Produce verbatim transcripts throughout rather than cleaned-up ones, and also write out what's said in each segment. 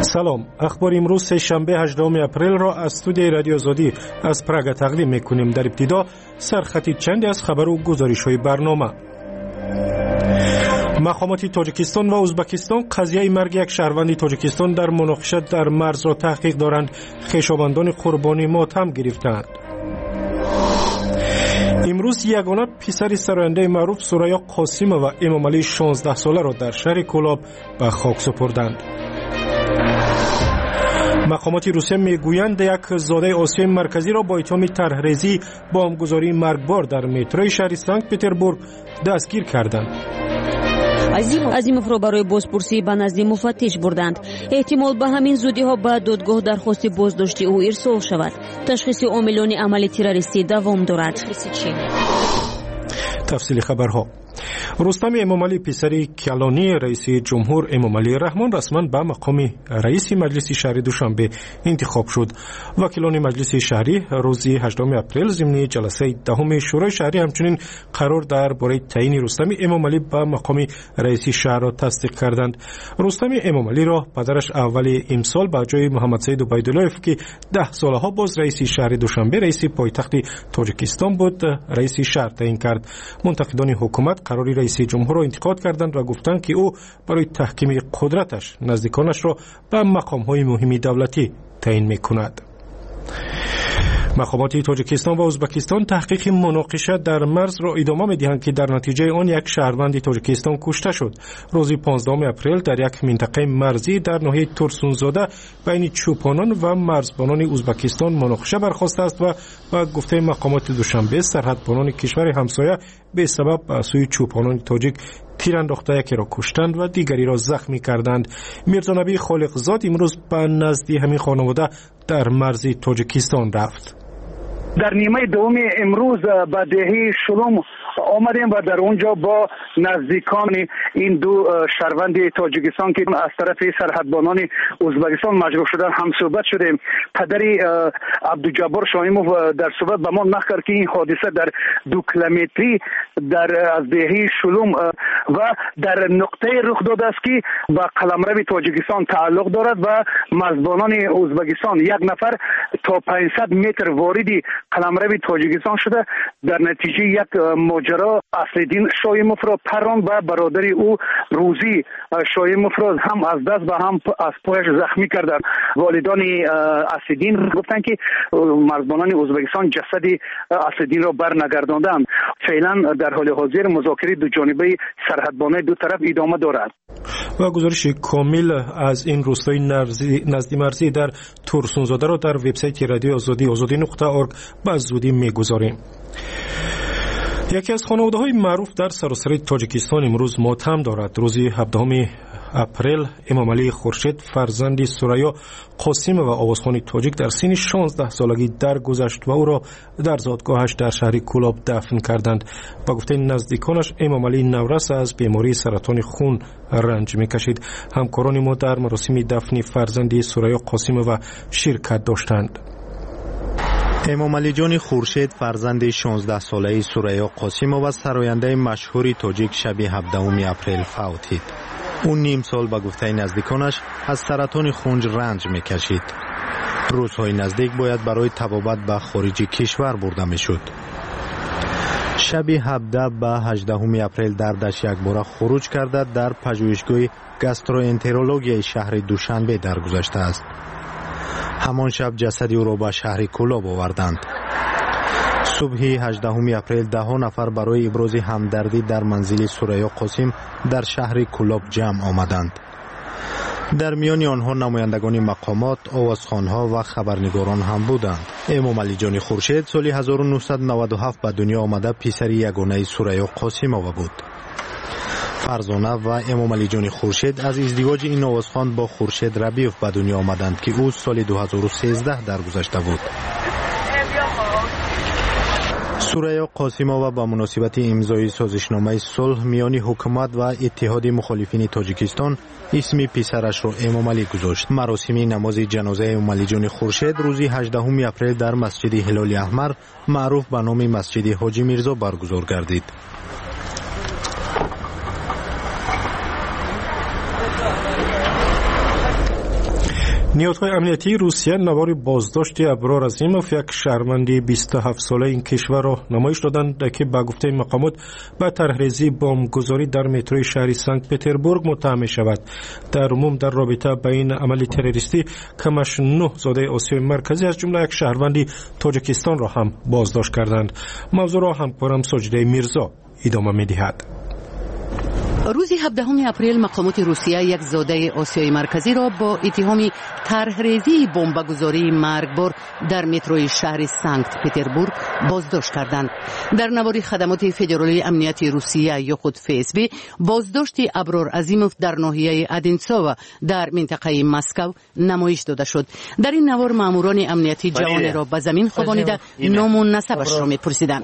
سلام، اخبار امروز سه شنبه هجدهم اپریل را از استودیوی رادیو آزادی از پراگ تقدیم میکنیم. در ابتدا سرخطی چندی از خبر و گزارش‌های برنامه. مقامات تاجیکستان و ازبکستان قضیه مرگ یک شهروند تاجیکستان در مناقشه در مرز را تحقیق دارند. خویشاوندان قربانی ماتم گرفتند. امروز یگانه پسر سراینده معروف سوریا قاسم و امام علی شانزده ساله را در شهر کولاب به خاک سپردند. مقامات روسیه میگویند یک زاده آسیای مرکزی را با اتهام طرحریزی بمبگذاری مرگبار در متروی شهر سنت پتربورگ دستگیر کردند. عظیموف را برای بازپرسی به نزد مفتش بردند. احتمال به همین زودی ها به دادگاه درخواست بازداشتی او ارسال شود. تشخیص عاملان عمل تروریستی دوام دارد. تفصیل خبرها. رستم امام علی پسر کلانی رئیس جمهور امام علی رحمان رسما به مقام رئیس مجلس شهری دوشنبه انتخاب شد. وکیلان مجلس شهری روز هجدهم اپریل ضمن جلسه دهم شورای شهری همچنین قرار درباره تعیین رستم امام علی به مقام رئیس شهر را تصدیق کردند. رستم امام علی را پدرش اول امسال به جای محمد سید عبیدالله‌اف که ده سالها باز رئیس شهر دوشنبه رئیس پایتخت تاجیکستان بود رئیس شهر تعیین کرد. منتقدان حکومت قراری رئیس جمهور را انتقاد کردند و گفتند که او برای تحکیم قدرتش نزدیکانش را به مقام‌های مهم دولتی تعیین می‌کند. مقامات تاجیکستان و ازبکستان تحقیق مناقشه در مرز را ادامه می‌دهند که در نتیجه آن یک شهروند تاجیکستان کشته شد. روز پانزدهم اپریل در یک منطقه مرزی در ناحیه تورسونزاده بین چوپانان و مرزبانان ازبکستان مناقشه برخاسته است و با گفته مقامات دوشنبه سرحدبانان کشور همسایه به سبب به سوی چوپانان تاجیک تیر انداخته یکی را کشتند و دیگری را زخمی کردند. میرزا نبی خالقزاد امروز به نزد همین خانواده در مرز تاجیکستان رفت. در نیمه دوم امروز به دهه شلوم آمدیم و در اونجا با نزدیکان این دو شهروند تاجیکستان که از طرف سرحدبانان ازبکستان مجروح شدن هم صحبت شدیم. پدری عبدالجبار شایموف در صحبت به ما نقل کرد که این حادثه در دو کیلومتری در از دهه شلوم و در نقطه رخ داده است که به قلمرو تاجیکستان تعلق دارد و مرزبانان ازبکستان یک نفر تا پانصد متر واردی قلمرو تاجیکستان شده. در نتیجه یک ماجرا اصلدین شایموف را پران و برادر او روزی شایموف را هم از دست و هم از پایش زخمی کردند. والدان اصلدین گفتند که مرزبانان ازبکستان جسد اصلدین را برنگرداندند. فعلا در حال حاضر مذاکره دو جانبه سرحدبانان دو طرف ادامه دارد. و گزارش کامل از این روستای نزدی مرزی در تورسونزاده را در وبسایت رادیو آزادی آزادی نقطه اورگ به زودی میگذاریم. یکی از خانواده‌های معروف در سراسر تاجیکستان امروز ماتم دارد. روز هفدهم اپریل امام علی خورشید فرزند سوریا قاسم و آوازخوان تاجیک در سن شانزده سالگی درگذشت و او را در زادگاهش در شهر کولاب دفن کردند. با گفته نزدیکانش امام علی نورس از بیماری سرطان خون رنج می‌کشید. همکاران ما در مراسم دفن فرزند سوریا قاسم و شرکت داشتند. امام علی جان خورشید فرزند شانزده ساله سوریا قاسم و سراینده مشهور تاجیک شب هفدهم اپریل فوتید. اون نیم سال با گفته نزدیکانش از سرطان خون رنج میکشید. روزهای نزدیک باید برای طبابت به خارج کشور برده میشد. شب هفده به هجدهم اپریل دردش یک بار خروج کرده در پژوهشگاه گاستروانترولوژی شهر دوشنبه درگذشته است. همان شب جسد او را به شهر کولاب آوردند. صبح هجدهم اپریل ده نفر برای ابراز همدردی در منزل سوریا قاسم در شهر کولاب جمع آمدند. در میان آنها نمایندگان مقامات، آوازخوانها و خبرنگاران هم بودند. امام علی جان خورشید سال هزار و نهصد و نود و هفت به دنیا آمده پسر یگانه سوریا قاسم بود. فرزانه و امام علی جان خورشید از ازدواج این آوازخوان با خورشید ربیوف به دنیا آمدند که او سال دو هزار و سیزده درگذشته بود. سوریا قاسمova با مناسبت امضای سازشنامه صلح میان حکومت و اتحاد مخالفین تاجیکستان اسم پسرش را امام علی گذاشت. مراسم نماز جنازه امام علی جان خورشید روز هجدهم اپریل در مسجد هلال احمر معروف به نام مسجد حاجی میرزا برگزار گردید. نیروهای امنیتی روسیه نوار بازداشت ابرار عظیموف یک شهروند بیست و هفت ساله این کشور را نمایش دادند که به گفته مقامات به طرحریزی بمبگذاری در متروی شهر سنت پتربورگ متهم شود. در عموم در رابطه با این عمل تروریستی کمش نه زاده آسیای مرکزی از جمله یک شهروند تاجیکستان را هم بازداشت کردند. موضوع را همکارم ساجده میرزا ادامه می‌دهد. روز هفدهم اپریل مقامات روسیه یک زاده آسیای مرکزی را با اتهام طرحریزی بمبگذاری مرگبار در متروی شهر سنت پتربورگ بازداشت کردند. در نوار خدمات فدرالی امنیتی روسیه یا خود اف اس بی بازداشت ابرار عظیموف در ناحیه ادینسووا در منطقه مسکو نمایش داده شد. در این نوار ماموران امنیتی جوان را به زمین خوابانیده نام و نسبش را می‌پرسیدند.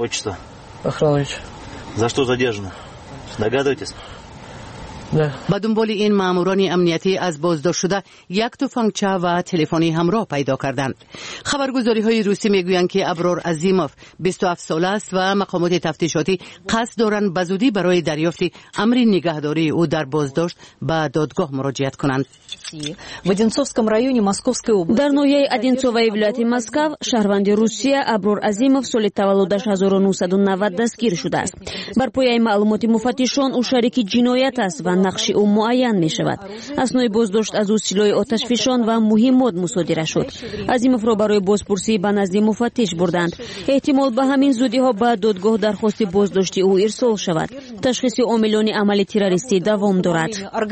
За что задержано? Догадываетесь? با دنبال این ماموران امنیتی از بازداشت شده یک تفنگچه و تلفنی همراه پیدا کردند. خبرگزاری های روسی میگویند که ابرار عظیموف بیست و هفت ساله است و مقامات تفتیشاتی قصد دارند به زودی برای دریافت امر نگهداری او در بازداشت به دادگاه مراجعت کنند. در ناحیه ادینسووای ولایت مسکو شهروند روسیه ابرار عظیموف سال تولدش هزار و نهصد و نود دستگیر شده است. بر پایه معلومات مفتشان او شریک جنایت است و نقش او معین می شود. اسنای بازداشت از او سلاح آتشفشان و مهمات مصادره شد. عظیموف را برای بازپرسی به نزد مفتش بردند. احتمال به همین زودی ها به دادگاه درخواست بازداشت او ارسال شود. تشخیص عاملان عمل تروریستی دوام دارد.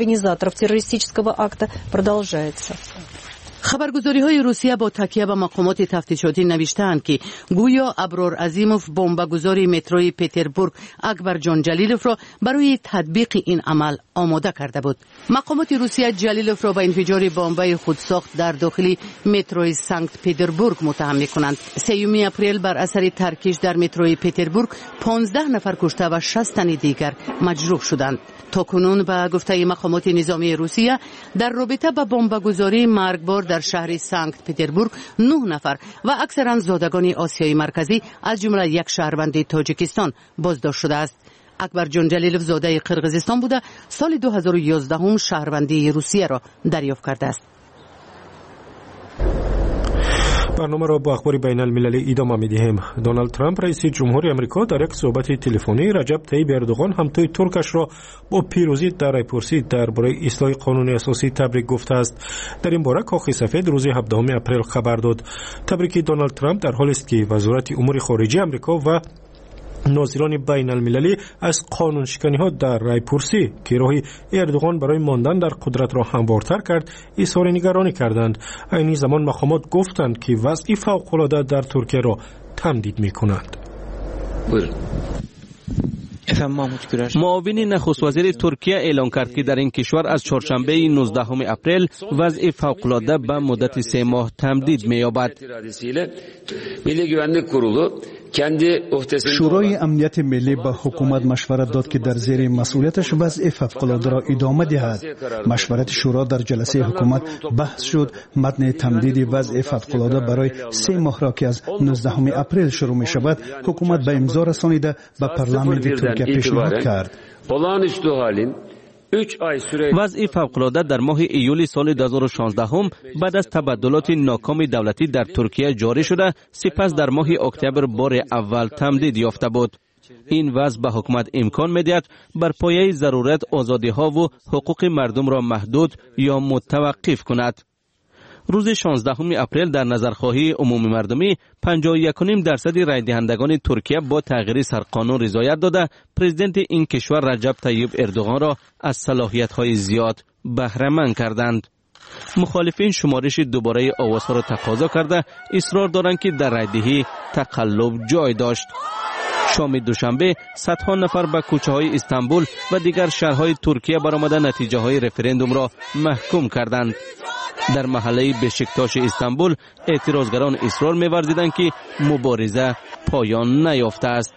خبرگزاری های روسیه با تکیه به مقامات تفتیشاتی نوشتند که گویا ابرار عظیموف بمبگذاری متروی پتربورگ اکبر جان جلیلوف را برای تطبیق این عمل آماده کرده بود. مقامات روسیه جلیلوف را به انفجار بمب خودساخت در داخل متروی سنت پتربورگ متهم می‌کنند. سوم اپریل بر اثر ترکش در متروی پتربورگ پانزده نفر کشته و شصت تن دیگر مجروح شدند. تاکنون به گفته مقامات نظامی روسیه در رابطه با بمبگذاری مرگبار در شهر سنت پتربورگ نه نفر و اکثرا زادگان آسیای مرکزی از جمله یک شهروند تاجیکستان بازداشت شده است. اکبر جان جلیلوف زاده قرقیزستان بوده سال دو هزار و یازده هم شهروندی روسیه را دریافت کرده است. برنامه را با اخبار بین المللی ادامه می‌دهیم. دونالد ترامپ رئیس جمهوری آمریکا در یک صحبت تلفنی رجب طیب اردوغان همتای ترکش را با پیروزی در رایپرسی درباره اصلاح قانون اساسی تبریک گفته است. در این باره کاخ سفید روز هفدهم اپریل خبر داد. تبریک دونالد ترامپ در حالی است که وزارت امور خارجه آمریکا و ناظران بین المللی از قانون شکنی ها در رایپرسی که راه اردوغان برای ماندن در قدرت را هموارتر کرد اظهار نگرانی کردند. این زمان مقامات گفتند که وضع فوق‌العاده در ترکیه را تمدید می کنند. معاون نخست وزیر ترکیه اعلام کرد که در این کشور از چهارشنبه نوزدهم اپریل وضع فوق‌العاده به مدت سه ماه تمدید می‌یابد. شورای امنیت ملی به حکومت مشورت داد که در زیر مسئولیتش وضع فوق‌العاده را ادامه دهد. مشورت شورا در جلسه حکومت بحث شد. متن تمدید وضع فوق‌العاده برای سه ماه را که از نوزدهم اپریل شروع می شود حکومت به امضا رسانیده به پارلمان ترکیه پیشنهاد کرد. وضع فوق‌العاده در ماه ایول سال دو هزار و شانزده هم بعد از تبدلات ناکام دولتی در ترکیه جاری شده، سپس در ماه اکتبر بار اول تمدید یافته بود. این وضع به حکومت امکان می‌دهد بر پایه ضرورت آزادی‌ها و حقوق مردم را محدود یا متوقف کند. روز شانزدهم اپریل در نظرخواهی عمومی مردمی پنجاه و یک و نیم درصد رای دهندگان ترکیه با تغییر سرقانون رضایت داده پرزیدنت این کشور رجب طیب اردوغان را از صلاحیت‌های زیاد بهره مند کردند. مخالفین شمارش دوباره آوازها را تقاضا کرده اصرار دارند که در رایدهی تقلب جای داشت. شام دوشنبه صدها نفر به کوچه‌های استانبول و دیگر شهرهای ترکیه برآمده نتیجه های رفراندوم را محکوم کردند. در محله بشکتاش استانبول اعتراضگران اصرار می‌ورزیدند که مبارزه پایان نیافته است.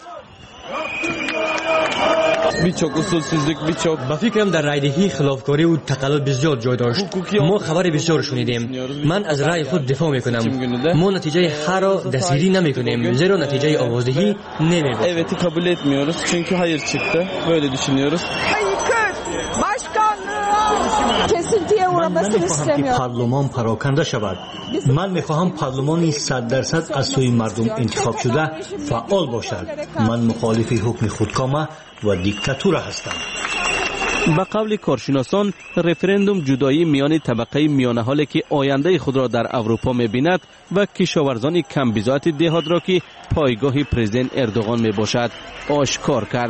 birçok usulsüzlük, birçok با فکرم در رایدهی خلافکاری و تقلب بسیار جای داشت. ما خبر بسیار شنیدیم. من از رای خود دفاع میکنم. ما نتیجه هر را دستگیری نمیکنیم زیرا نتیجه آوازدهی نمیبود. Evet, kabul etmiyoruz çünkü hayır çıktı. Böyle düşünüyoruz. Başkanlığa kesintiye uğradı. من نمیخواهم که پارلمان پراکنده شود. من میخواهم پارلمانی صد درصد از سوی مردم انتخاب شده فعال باشد. من مخالف حکم خودکامه و دیکتاتور هستم. به قول کارشناسان رفرندوم جدایی میان طبقه میانه حالی که آینده خود را در اروپا می‌بیند و کشاورزان کم بضاعت دهات را که پایگاه پرزیدنت اردوغان میباشد آشکار کرد.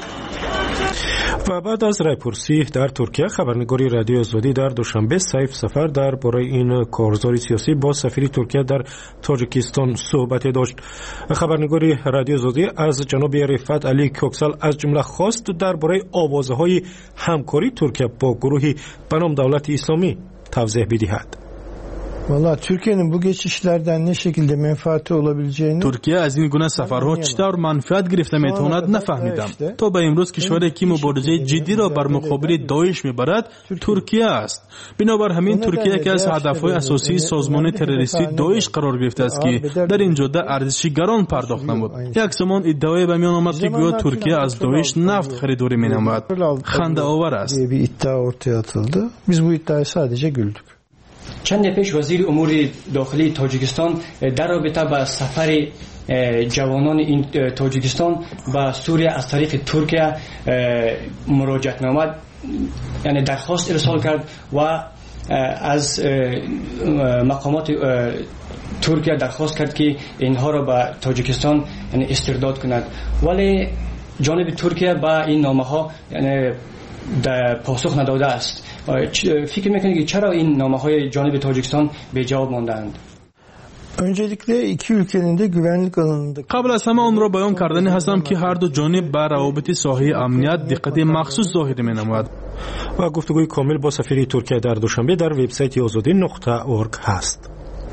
و بعد از رایپرسی در ترکیه خبرنگاری رادیو آزادی در دوشنبه سیف سفر در برای این کارزار سیاسی با سفیر ترکیه در تاجیکستان صحبت داشت. خبرنگاری رادیو آزادی از جناب رفعت علی کوکسل از جمله خواست در برای آوازهای همکاری ترکیه با گروهی به نام دولت اسلامی توضیح بدهد. Valla Türkiye'nin bu geçişlerden ne şekilde menfaati olabileceğini Türkiye از این گونه سفرها چطور منفعت گرفته میتواند نفهمیدم. تا به امروز کشوری که مبارزه جدی را بر مقابل داعش میبرد ترکیه است. بنابر همین ترکیه که از هدفهای اساسی سازمان تروریستی داعش قرار گرفته است که در این جاده ارزشی گران پرداخت نمود. یک زمان ادعای به میان آمد که گویا ترکیه از داعش نفت خریداری مینماید. خنده آور است. bir iddia ortaya atıldı. Biz bu iddiaya sadece güldük. چند پیش وزیر امور داخلی تاجیکستان در رابطه با سفر جوانان این تاجیکستان به سوریه از طریق ترکیه مراجعت نامه یعنی درخواست ارسال کرد و از مقامات ترکیه درخواست کرد که اینها را به تاجیکستان یعنی استرداد کند، ولی جانب ترکیه با این نامه ها یعنی پاسخ نداده است. فکر میکنید که چرا این نامه های جانب تاجیکستان به جواب ماندند؟ Öncelikle iki ülkenin de güvenlik alanında قبل از همه آن را بیان کردنی هستم که هر دو جانب بر روابط ساحه امنیت دقت مخصوص ظاهر می‌نماید. و گفتگوی کامل با سفیر ترکیه در دوشنبه در وبسایت آزادی نقطه اورگ هست.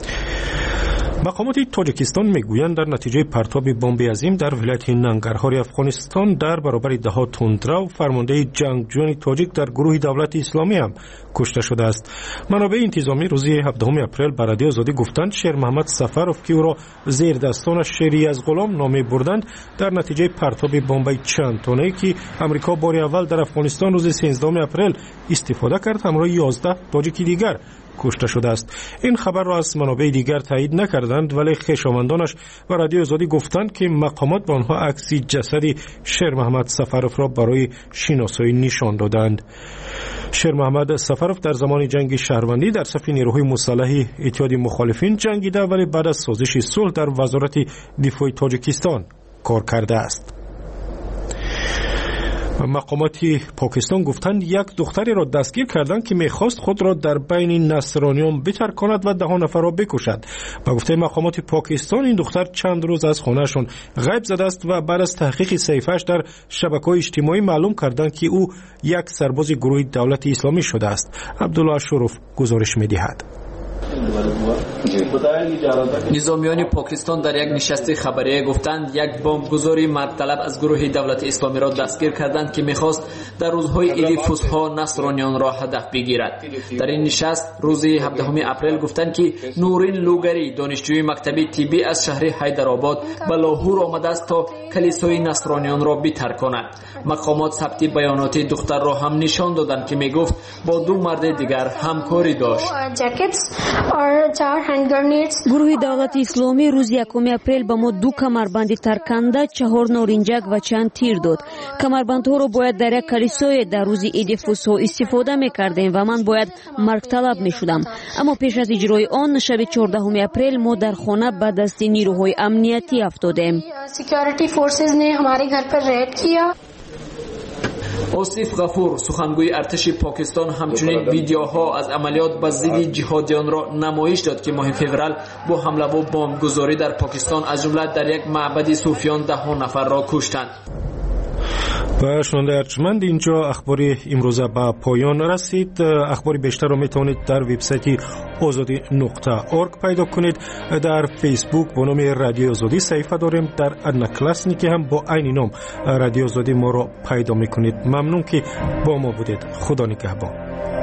مقامات تاجیکستان میگویند در نتیجه پرتاب بمب عظیم در ولایت ننگرهار افغانستان در برابر ده تندرو فرمانده جنگجویان تاجیک در گروه دولت اسلامی هم کشته شده است. منابع انتظامی روز هفدهم اپریل به رادیو آزادی گفتند شیر محمد سفروف که او را زیر دستانش شیری از غلام نامی بردند در نتیجه پرتاب بمب چند تنه‌ای که امریکا بار اول در افغانستان روز سیزدهم اپریل استفاده کرد همراه یازده تاجیک دیگر کشته شده است. این خبر را از منابع دیگر تایید نکردند، ولی خویشاوندانش و رادیو آزادی گفتند که مقامات به آنها عکس جسد شیر محمد سفروف را برای شناسایی نشان دادند. شیر محمد سفروف در زمان جنگ شهروندی در صف نیروهای مسلح اتحاد مخالفین جنگیده، ولی بعد از سازش صلح در وزارت دفاع تاجیکستان کار کرده است. مقامات پاکستان گفتند یک دختری را دستگیر کردند که میخواست خود را در بین نصرانیان بترکاند و ده نفر را بکشد. با گفته مقامات پاکستان این دختر چند روز از خانهشون غیب زده است و بعد از تحقیق صحیفه‌اش در شبکه‌های اجتماعی معلوم کردند که او یک سرباز گروه دولت اسلامی شده است. عبدالله شروف گزارش می‌دهد. نظامیان پاکستان در یک نشست خبری گفتند یک بمبگذاری مردطلب از گروه دولت اسلامی را دستگیر کردند که میخواست در روزهای عید فسحا نصرانیان را هدف بگیرد. در این نشست روز هفدهم اپریل گفتند که نورین لوگری دانشجوی مکتب طبی از شهر حیدرآباد به لاهور آمده است تا کلیسای نصرانیان را بترکاند. مقامات ثبت بیانات دختر را هم نشان دادند که میگفت با دو مرد دیگر همکاری داشت. گروه دولت اسلامی روز یکم اپریل به ما دو کمربند ترکنده، چهار نارنجک و چند تیر داد. کمربندها را باید در یک کلیسای در روز عید فسحا استفاده میکردیم و من باید مرگ طلب میشدم. اما پیش از اجرای آن شب چهاردهم اپریل ما در خانه به دست نیروهای امنیتی افتادیم. آصف غفور سخنگوی ارتش پاکستان همچنین ویدیوها از عملیات به ضد جهادیان را نمایش داد که ماه فوریه با حمله و بمبگذاری در پاکستان از جمله در یک معبد صوفیان ده نفر را کشتند. و شنونده ارجمند اینجا اخبار امروزه به پایان رسید. اخبار بیشتر را میتونید در وبسایت آزادی نقطه اورگ پیدا کنید. در فیسبوک با نام رادیو آزادی صفحه داریم، در ادنکلاسنیکی هم با عین نام رادیو آزادی ما را پیدا میکنید. ممنون که با ما بودید. خدا نگهبان.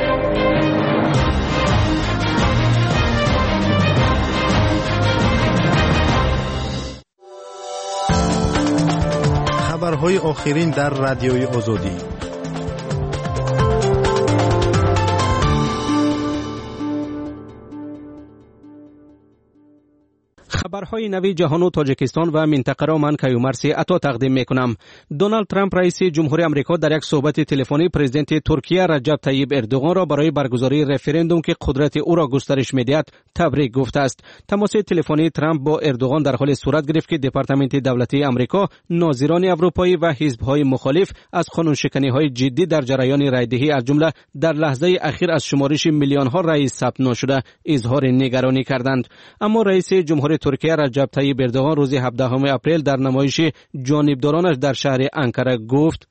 خبرهای آخرین در رادیوی آزادی. خبرهای نوی جهان و تاجیکستان و منطقه را من کیومرسی عطا تقدیم میکنم. دونالد ترامپ رئیس جمهوری آمریکا در یک صحبت تلفنی پرزیدنت ترکیه رجب طیب اردوغان را برای برگزاری رفراندوم که قدرت او را گسترش میدهد تبریک گفته است. تماس تلفنی ترامپ با اردوغان در حال صورت گرفت که دپارتمنت دولتی آمریکا ناظران اروپایی و حزب‌های مخالف از قانون‌شکنی‌های جدی در جریان رایدهی از جمله در لحظه اخیر از شمارش میلیون‌ها رای ثبت نشده اظهار نگرانی کردند. اما رئیس جمهوری ترکیه رجب طیب اردوغان روز هفدهم اپریل در نمایش جانبدارانش در شهر انکره گفت: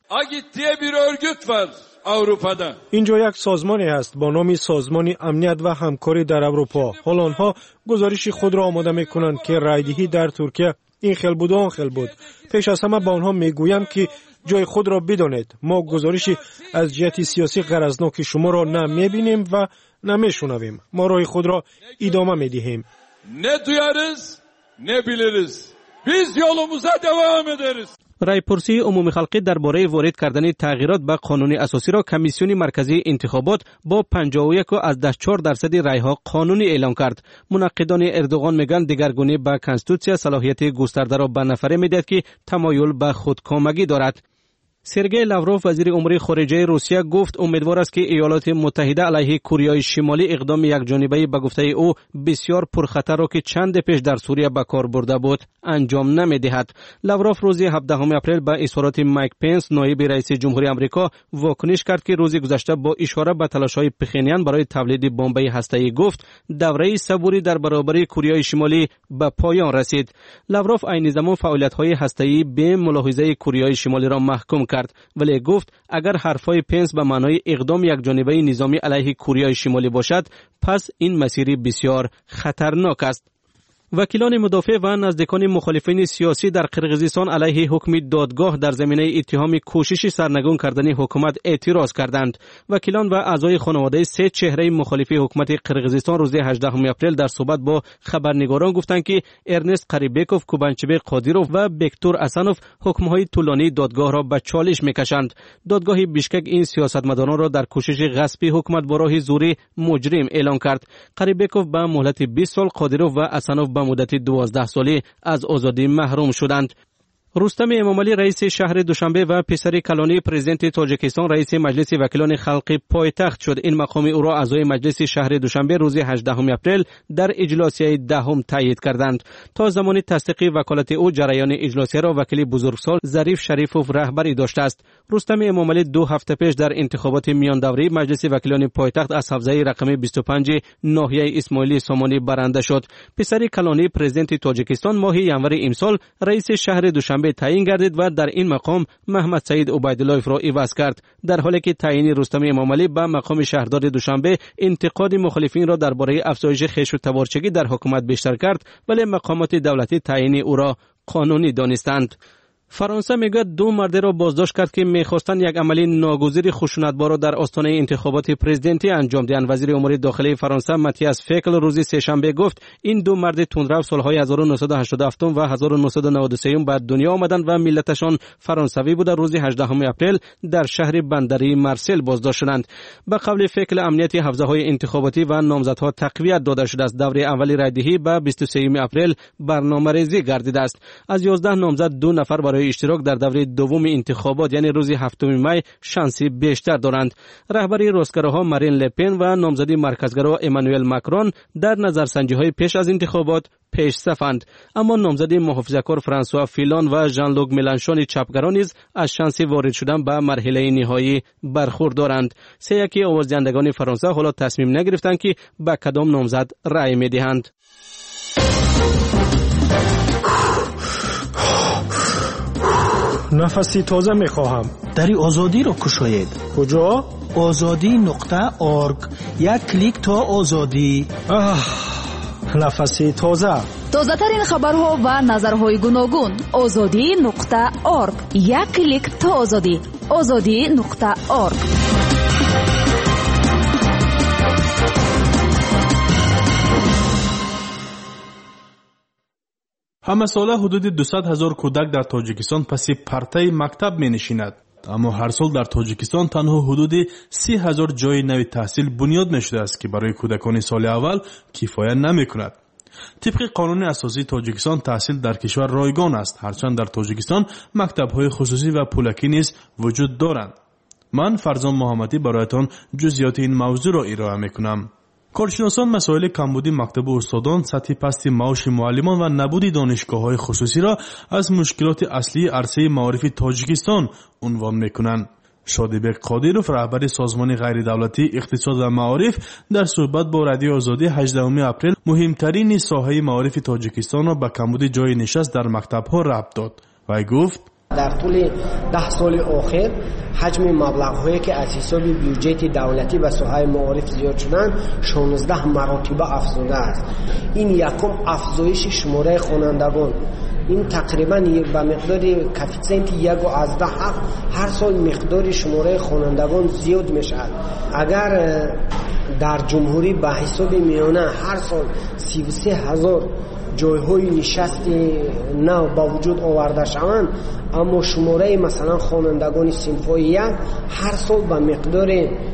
اینجا یک سازمانی است با نام سازمان امنیت و همکاری در اروپا. حال آنها گزارش خود را آماده می‌کنند که رایدهی در ترکیه این خل بود و آن خل بود. پیش از همه با آنها میگویم که جای خود را بدانید. ما گزارشی از جهت سیاسی غرضناک شما را نه می‌بینیم و نه می‌شنویم. ما راه خود را ادامه می‌دهیم. نه duyarız ne biliriz. Biz yolumuza devam ederiz. رایپرسی عمومی خلقی درباره وارد کردن تغییرات به قانون اساسی را کمیسیون مرکزی انتخابات با پنجاه و یک از ده و چهار درصد رایها قانونی اعلام کرد. منقدان اردوغان میگن دگرگونی به کنستیتوسیا صلاحیت گسترده را به نفره میدهد که تمایل به خودکامگی دارد. سرگئی لاوروف وزیر امور خارجه روسیه گفت امیدوار است که ایالات متحده علیه کره شمالی اقدام یکجانبه به گفته او بسیار پرخطر را که چند پیش در سوریه به کار برده بود انجام نمیدهد. لاوروف روز هفدهم اپریل به اظهارات مایک پنس نایب رئیس جمهوری آمریکا واکنش کرد که روز گذشته با اشاره به تلاش‌های پخینیان برای تولید بمب‌های هسته‌ای گفت دوره صبوری در برابر کره شمالی به پایان رسید. لاوروف عین زمان فعالیت‌های هسته‌ای به ملاحظه کره شمالی را محکوم کرد، ولی گفت اگر حرفای پنس به معنای اقدام یکجانبه نظامی علیه کره شمالی باشد پس این مسیری بسیار خطرناک است. وکیلان مدافع و نزدیکان مخالفین سیاسی در قرقیزستان علیه حکم دادگاه در زمینه اتهام کوشش سرنگون کردن حکومت اعتراض کردند. وکیلان و اعضای خانواده سه چهره مخالف حکومت قرقیزستان روز هجدهم اپریل در صحبت با خبرنگاران گفتند که ارنست قریبکوف، کوبانچبک قادیروف و بکتور اسانوف حکم‌های طولانی دادگاه را به چالش می‌کشند. دادگاه بیشکک این سیاستمداران را در کوشش غصب حکومت با راه زوری مجرم اعلام کرد. قریبکوف به مهلت بیست سال، قادیروف و اسانوف به مدت دوازده سالی از آزادی محروم شدند. رستم امامعلی رئیس شهر دوشنبه و پسر کلانی پرزیدنت تاجیکستان رئیس مجلس وکیلان خلقی پایتخت شد. این مقام او را اعضای مجلس شهر دوشنبه روز هجدهم اپریل در اجلاسیه دهم تایید کردند. تا زمان تصدیق وکالت او جریان اجلاسیه را وکیل بزرگسال ظریف شریفوف رهبری داشته است. رستم امامعلی دو هفته پیش در انتخابات میان دوره مجلس وکیلان پایتخت از حوزه رقم بیست و پنج ناحیه اسماعیلی سامانی برنده شد. پسر کلانی پرزیدنت تاجیکستان ماه ینور امسال رئیس شهر دوشنبه تعیین گردید و در این مقام محمد سعید عبیدالله را عوض کرد. در حالی که تعیین رستم امامعلی به مقام شهردار دوشنبه انتقاد مخالفین را درباره افزایش خشم و تبارچگی در حکومت بیشتر کرد، ولی مقامات دولتی تعیین او را قانونی دانستند. فرانسه میگه دو مرد را بازداشت کرد که میخواستند یک عملی ناگزیر خشونتبار را در آستانه انتخابات پرزیدنتی انجام دهند. وزیر امور داخلی فرانسه ماتیاس فکل روز سه‌شنبه گفت این دو مرد تندرو سالهای هزار و نهصد و هشتاد و هفت و هزار و نهصد و نود و سه به دنیا آمدند و ملتشان فرانسوی بود. روز هجدهم اپریل در شهر بندری مارسل بازداشت شدند. به قول فکل امنیت حوزه‌های انتخاباتی و نامزدها تقویت داده شده است. دوره اولی رایدهی به بیست و سوم اپریل برنامه‌ریزی گردیده است. از یازده نامزد دو نفر برای اشتراک در دوره دوم انتخابات یعنی روز هفتم می شانسی بیشتر دارند. رهبری راستگراها مارین لپن و نامزدی مرکزگرا امانوئل ماکرون در نظرسنجی‌های پیش از انتخابات پیش صفند، اما نامزدی محافظه‌کار فرانسوا فیلان و ژان لوک ملانشون چپگرا نیز از شانس وارد شدن به مرحله نهایی برخوردارند. سه یکی آوازدهندگان فرانسه حالا تصمیم نگرفتند که به کدام نامزد رأی می‌دهند. نفسی تازه میخواهم. دری آزادی را کشاید. کجا؟ آزادی نقطه آرگ. یک کلیک تا آزادی. آه، نفسی تازه. تازه ترین خبرها و نظرهای گوناگون. آزادی نقطه آرگ. یک کلیک تا آزادی. آزادی نقطه آرگ. همه ساله حدود دویست هزار کودک در تاجیکستان پس پرتای مکتب می نشیند. اما هر سال در تاجیکستان تنها حدود سی هزار جای نوی تحصیل بنیاد می شده است که برای کودکان سال اول کفایت نمی کند. طبق قانون اساسی تاجیکستان تحصیل در کشور رایگان است، هرچند در تاجیکستان مکتب‌های خصوصی و پولکی نیز وجود دارند. من فرزان محمدی برایتان جزئیات این موضوع را ارائه می‌کنم. کارشناسان مسائل کمبودی مکتب استادان، سطح پست معاش معلمان و نبود دانشگاه‌های خصوصی را از مشکلات اصلی عرصه معارف تاجیکستان عنوان می‌کنند. شادیبک قادیروف رهبر سازمان غیر دولتی اقتصاد و معارف در صحبت با رادیو آزادی هجدهم اپریل مهمترین ساحه معارف تاجیکستان را به کمبود جای نشست در مکتب‌ها ربط داد. وی گفت در طول ده سال آخر حجم مبلغ‌هایی که از حساب بودجه دولتی به ساحه معارف زیاد شدند شانزده مراتب افزوده است. این یکم افزایش شماره خوانندگان، این تقریبا به مقدار کوفیسینت یک و از ده هر سال مقدار شماره خوانندگان زیاد میشود. اگر در جمهوری به حساب میانه هر سال سی و سه هزار جایهای نشست نو با وجود آورده شوند، اما شماره مثلا خوانندگان صنف‌های یک هر سال به مقدار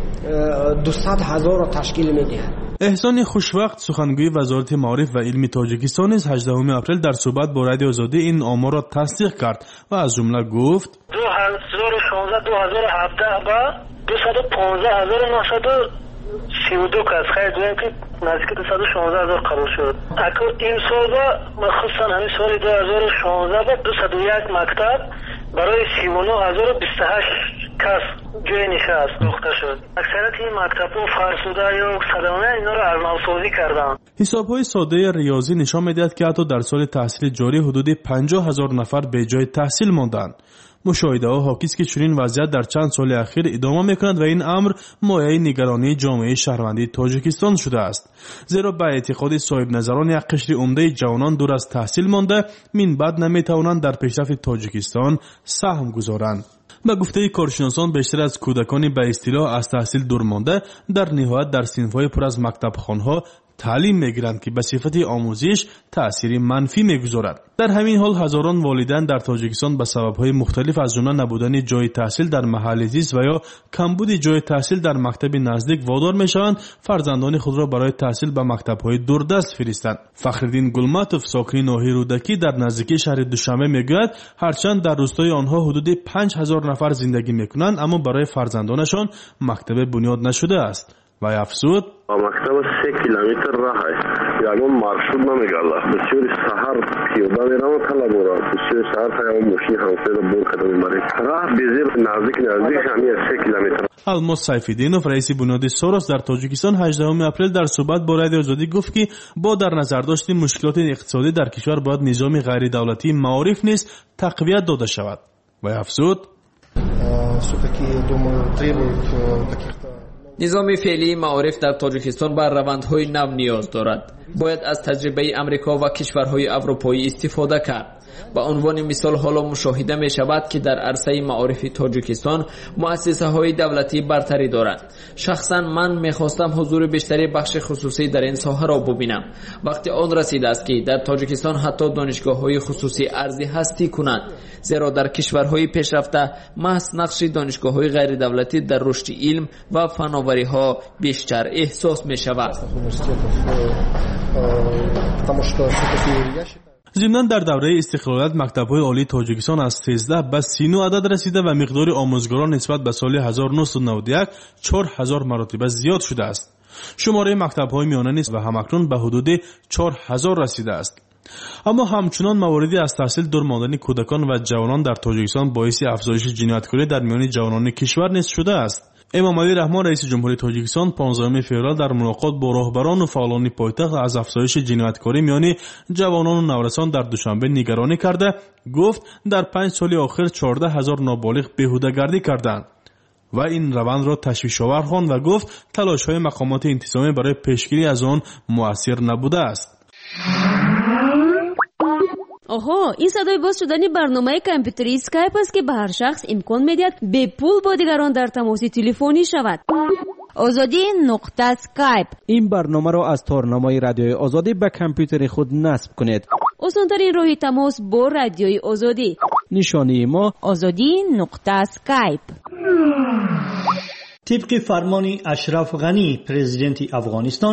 دویست هزار را تشکیل می‌دهد. احسان خوشوقت سخنگوی وزارت معارف و علم تاجیکستان نیز هجدهم اپریل در صحبت با رادیو آزادی این آمار را تصدیق کرد و از جمله گفت دو هزار و شانزده دو هزار و هفده با دویست و پانزده هزار و نهصد و سی و دو کس خیلی دویم که نزدیک دویست و شانزده هزار قرار شد. اکنون این سال با مخصوصا همین سال دو هزار و شانزده با دویست و یک مکتب برای سی و نه هزار و بیست و هشت کس جای نشست ساخته شد. اکثریت این مکتب‌ها فرسوده یا صدمه اینا را ارزان‌سازی کردند. حساب‌های ساده ریاضی نشان می‌دهد که حتی در سال تحصیل جاری حدود پنجاه هزار نفر به جای تحصیل ماندند. مشاهده‌ها حاکی است که چنین وضعیت در چند سال اخیر ادامه می‌کند و این امر مایه نگرانی جامعه شهروندی تاجیکستان شده است، زیرا به اعتقاد صاحب نظران یک قشر عمده جوانان دور از تحصیل مانده من بعد نمی‌توانند در پیشرفت تاجیکستان سهم گذارند. به گفته کارشناسان بیشتر از کودکان به اصطلاح از تحصیل دور مانده در نهایت در صنف‌های پر از مکتبخانه‌ها تعلیم می‌گیرند که به صفت آموزش تأثیر منفی می‌گذارد. در همین حال هزاران والدین در تاجیکستان به سبب‌های مختلف از جمله نبودن جای تحصیل در محل زیست و یا کمبود جای تحصیل در مکتب نزدیک وادار می‌شوند فرزندان خود را برای تحصیل به مکتب‌های دوردست فرستند. فخرالدین گلماتوف ساکن ناحیه رودکی در نزدیکی شهر دوشنبه می‌گوید هرچند در روستای آنها حدود پنج هزار نفر زندگی می‌کنند اما برای فرزندانشان مکتب بنیاد نشده است. و افزود مکتب سه کیلومتر راه است، یعنی مارشروت نمیگرده. بسیاری سحر پیاده میرم طلبورا، بسیاری سحر پیام ماشین همسایه رو بور کردم میبریم. راه بزیر نزدیک نزدیک همین سه کیلومتر. الماس سیف‌الدینوف رئیس بنیاد سوروس در تاجیکستان هجدهم اپریل در صحبت با رادیو آزادی گفت که با در نظر داشتن مشکلات اقتصادی در کشور باید نظام غیر دولتی معارف نیز تقویت داده شود. و افزود نظام فعلی معارف در تاجیکستان بر روندهای نو نیاز دارد. باید از تجربه امریکا و کشورهای اروپایی استفاده کرد. به عنوان مثال حالا مشاهده می شود که در عرصه معارف تاجیکستان مؤسسه های دولتی برتری دارند. شخصا من می خواستم حضور بیشتری بخش خصوصی در این ساحه را ببینم. وقتی آن رسیده است که در تاجیکستان حتی دانشگاه های خصوصی ارزی هستی کنند، زیرا در کشورهای پیشرفته محض نقش دانشگاه های غیر دولتی در رشد علم و فناوری ها بیشتر احساس می شود. ضمناً در دوره استقلالیت مکتب‌های عالی تاجیکستان از سیزده به سی و نه عدد رسیده و مقدار آموزگاران نسبت به سال هزار و نهصد و نود و یک چهار هزار مرتبه زیاد شده است. شماره مکتب‌های میانه نیز و همکنون به حدود چهار هزار رسیده است. اما همچنان مواردی از تحصیل دور ماندن کودکان و جوانان در تاجیکستان باعث افزایش جنایتکاری در میان جوانان کشور نیز شده است. امام علی رحمان رئیس جمهوری تاجیکستان پانزدهم فوریه در ملاقات با راهبران و فعالان پایتخت از افزایش جنایتکاری میان جوانان و نورسان در دوشنبه نگرانی کرده گفت در پنج سال اخیر چهارده هزار نابالغ بیهوده‌گردی کردند و این روند را تشویش‌آور خواند و گفت تلاش‌های مقامات انتظامی برای پیشگیری از آن مؤثر نبوده است. آها، این صدای باز شدن برنامه کامپیوتری اسکایپ است که به هر شخص امکان می‌دهد به پول با دیگران در تماس تلفنی شود. آزادی نقطه اسکایپ. این برنامه را از تارنامه رادیوی آزادی به کامپیوتر خود نصب کنید. آسان‌ترین راه تماس با رادیوی آزادی. نشانی ما آزادی نقطه اسکایپ. طبق فرمان اشرف غنی پرزیدنت افغانستان،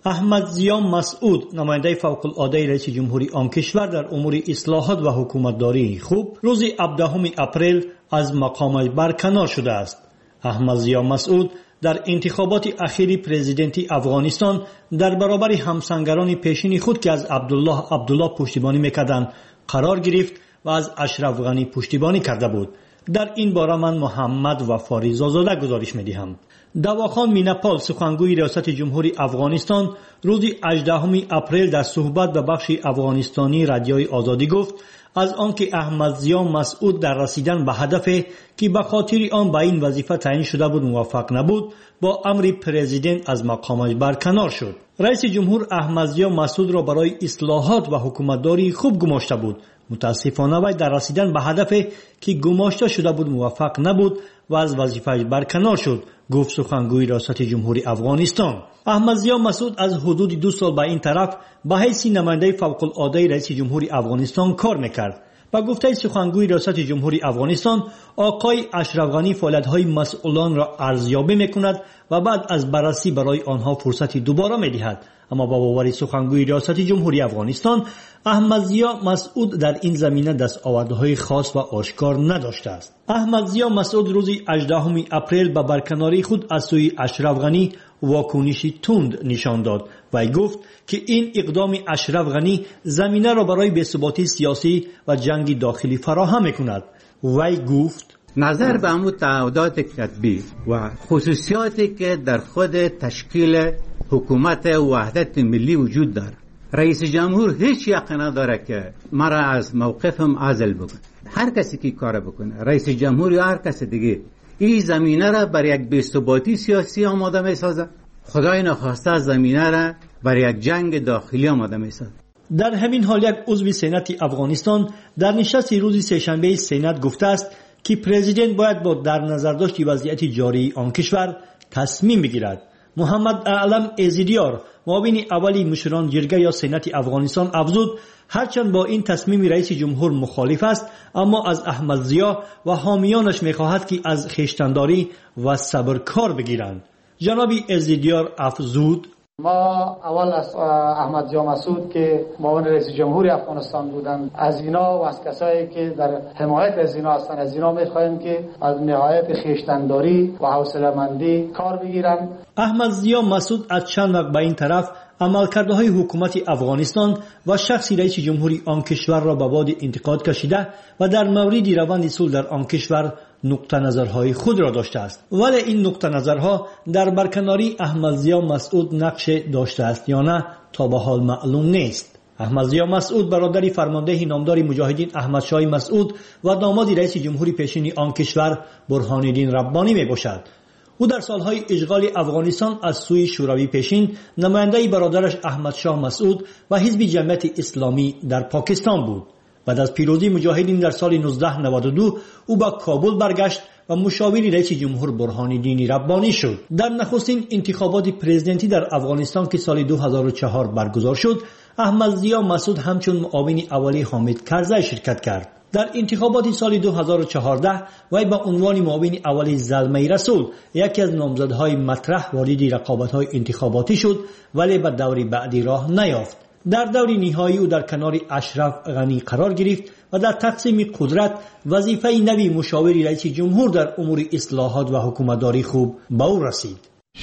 احمد ضیا مسعود نماینده فوق العاده رئیس جمهوری آن کشور در امور اصلاحات و حکومتداری خوب روز هفدهم اپریل از مقامش برکنار شده است. احمد ضیا مسعود در انتخابات اخیر پرزیدنتی افغانستان در برابر همسنگران پیشین خود که از عبدالله عبدالله پشتیبانی میکردند قرار گرفت و از اشرف غنی پشتیبانی کرده بود. در این باره من محمد و فاریز آزاده گزارش میدهم. دواخان میناپال سخنگوی ریاست جمهوری افغانستان روز هجدهم اپریل در صحبت به بخش افغانستانی رادیوی آزادی گفت از آنکه احمد ضیا مسعود در رسیدن به هدف که به خاطر آن به این وظیفه تعیین شده بود موفق نبود، با امر پرزیدنت از مقامش برکنار شد. رئیس جمهور احمد ضیا مسعود را برای اصلاحات و حکومتداری خوب گماشته بود. متاسفانه وی در رسیدن به هدف که گماشته شده بود موفق نبود و از وظیفه‌اش برکنار شد، گفت سخنگوی ریاست جمهوری افغانستان. احمد ضیا مسعود از حدود دو سال به این طرف به حیث نماینده فوق العاده رئیس جمهوری افغانستان کار میکرد. با گفته سخنگوی ریاست جمهوری افغانستان، آقای اشرف غنی فعالیت‌های مسئولان را ارزیابی میکند و بعد از بررسی برای آنها فرصتی دوباره میدهد. اما با باور سخنگوی ریاست جمهوری افغانستان، احمد ضیا مسعود در این زمینه دستاوردهای خاص و آشکار نداشته است. احمد ضیا مسعود روز هجدهم اپریل به برکناری خود از سوی اشرف غنی واکنشی تند نشان داد و گفت که این اقدام اشرف غنی زمینه را برای بی‌ثباتی سیاسی و جنگ داخلی فراهم میکند. وی گفت نظر به امو تعهدات کتبی و خصوصیاتی که در خود تشکیل حکومت وحدت ملی وجود دارد، رئیس جمهور هیچ یقین نداره که مرا از موقفم عزل بکنه. هر کسی که کار بکنه، رئیس جمهور یا هر کس دیگه، این زمینه را برای یک بی‌ثباتی سیاسی آماده میسازه. خدای نخواسته زمینه را برای یک جنگ داخلی آماده میسازه. در همین حال یک عضو سنات افغانستان در نشست روز سه‌شنبه سنات گفته است که پرزیدنت باید با در نظر داشت وضعیت جاری آن کشور تصمیم بگیرد. محمد اعلم ازیدیار معاون اولی مشران جرگه یا سنات افغانستان افزود هرچند با این تصمیم رئیس جمهور مخالف است، اما از احمد ضیا و حامیانش میخواهد که از خویشتنداری و صبر کار بگیرند. جناب ازیدیار افزود ما اول از احمد ضیا مسعود که معاون رئیس جمهوری افغانستان بودند، از اینا و از کسایی که در حمایت از اینا هستند، از اینا میخواهیم که از نهایت خویشتنداری و حوصله‌مندی کار بگیرند. احمد ضیا مسعود از چند وقت به این طرف عملکردهای حکومت افغانستان و شخصی رئیس جمهوری آن کشور را به باد انتقاد کشیده و در مورد روند صلح در آن کشور نقطه نظرهای خود را داشته است، ولی این نقطه نظرها در برکناری احمد ضیا مسعود نقش داشته است یا نه تا به حال معلوم نیست. احمد ضیا مسعود برادر فرمانده نامدار مجاهدین احمد شاه مسعود و داماد رئیس جمهوری پیشین آن کشور برهان الدین ربانی می باشد. او در سالهای اشغال افغانستان از سوی شوروی پیشین نماینده برادرش احمد شاه مسعود و حزب جمعیت اسلامی در پاکستان بود. بعد از پیروزی مجاهدین در سال نوزده نود و دو او به کابل برگشت و مشاور رئیس جمهور برهان الدین ربانی شد. در نخستین انتخابات پرزیدنتی در افغانستان که سال دو هزار و چهار برگزار شد، احمد ضیا مسعود همچون معاون اولی حامد کرزی شرکت کرد. در انتخابات سال دو هزار و چهارده وی به عنوان معاون اولی زلمه رسول یکی از نامزدهای مطرح وارد رقابت‌های انتخاباتی شد، ولی به دور بعدی راه نیافت. در دور نهایی او در کنار اشرف غنی قرار گرفت و در تقسیم قدرت وظیفه نوی مشاور رئیس جمهور در امور اصلاحات و حکومتداری خوب به او رسید.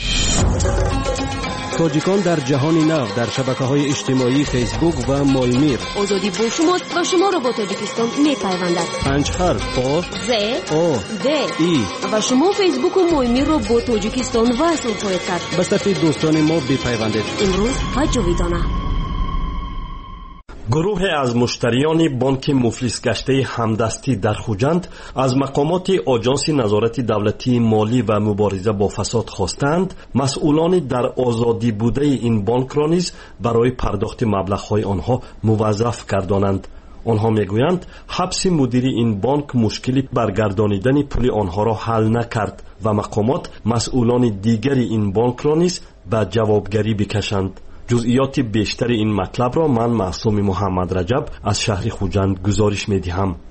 تاجیکان در جهان نو در شبکه‌های اجتماعی فیسبوک و مولمیر. آزادی با شماست و شما را با تاجیکستان می‌پیوندد. پنج حرف با ز او د ای و شما فیسبوک و مولمیر را با تاجیکستان وصل خواهید کرد. به صفحه دوستان ما بپیوندید. امروز حجویدانه گروه از مشتریان بانک مفلس گشته همدستی در خوجند از مقامات آژانس نظارت دولتی مالی و مبارزه با فساد خواستند مسئولان در آزادی بوده این بانک را نیز برای پرداخت مبلغ‌های آنها موظف گردانند. آنها میگویند حبس مدیر این بانک مشکلی برگردانیدن پول آنها را حل نکرد و مقامات مسئولان دیگری این بانک را نیز به جوابگری بکشند. جزئیات بیشتر این مطلب را من معصوم محمد رجب از شهر خوجند گزارش می‌دهم.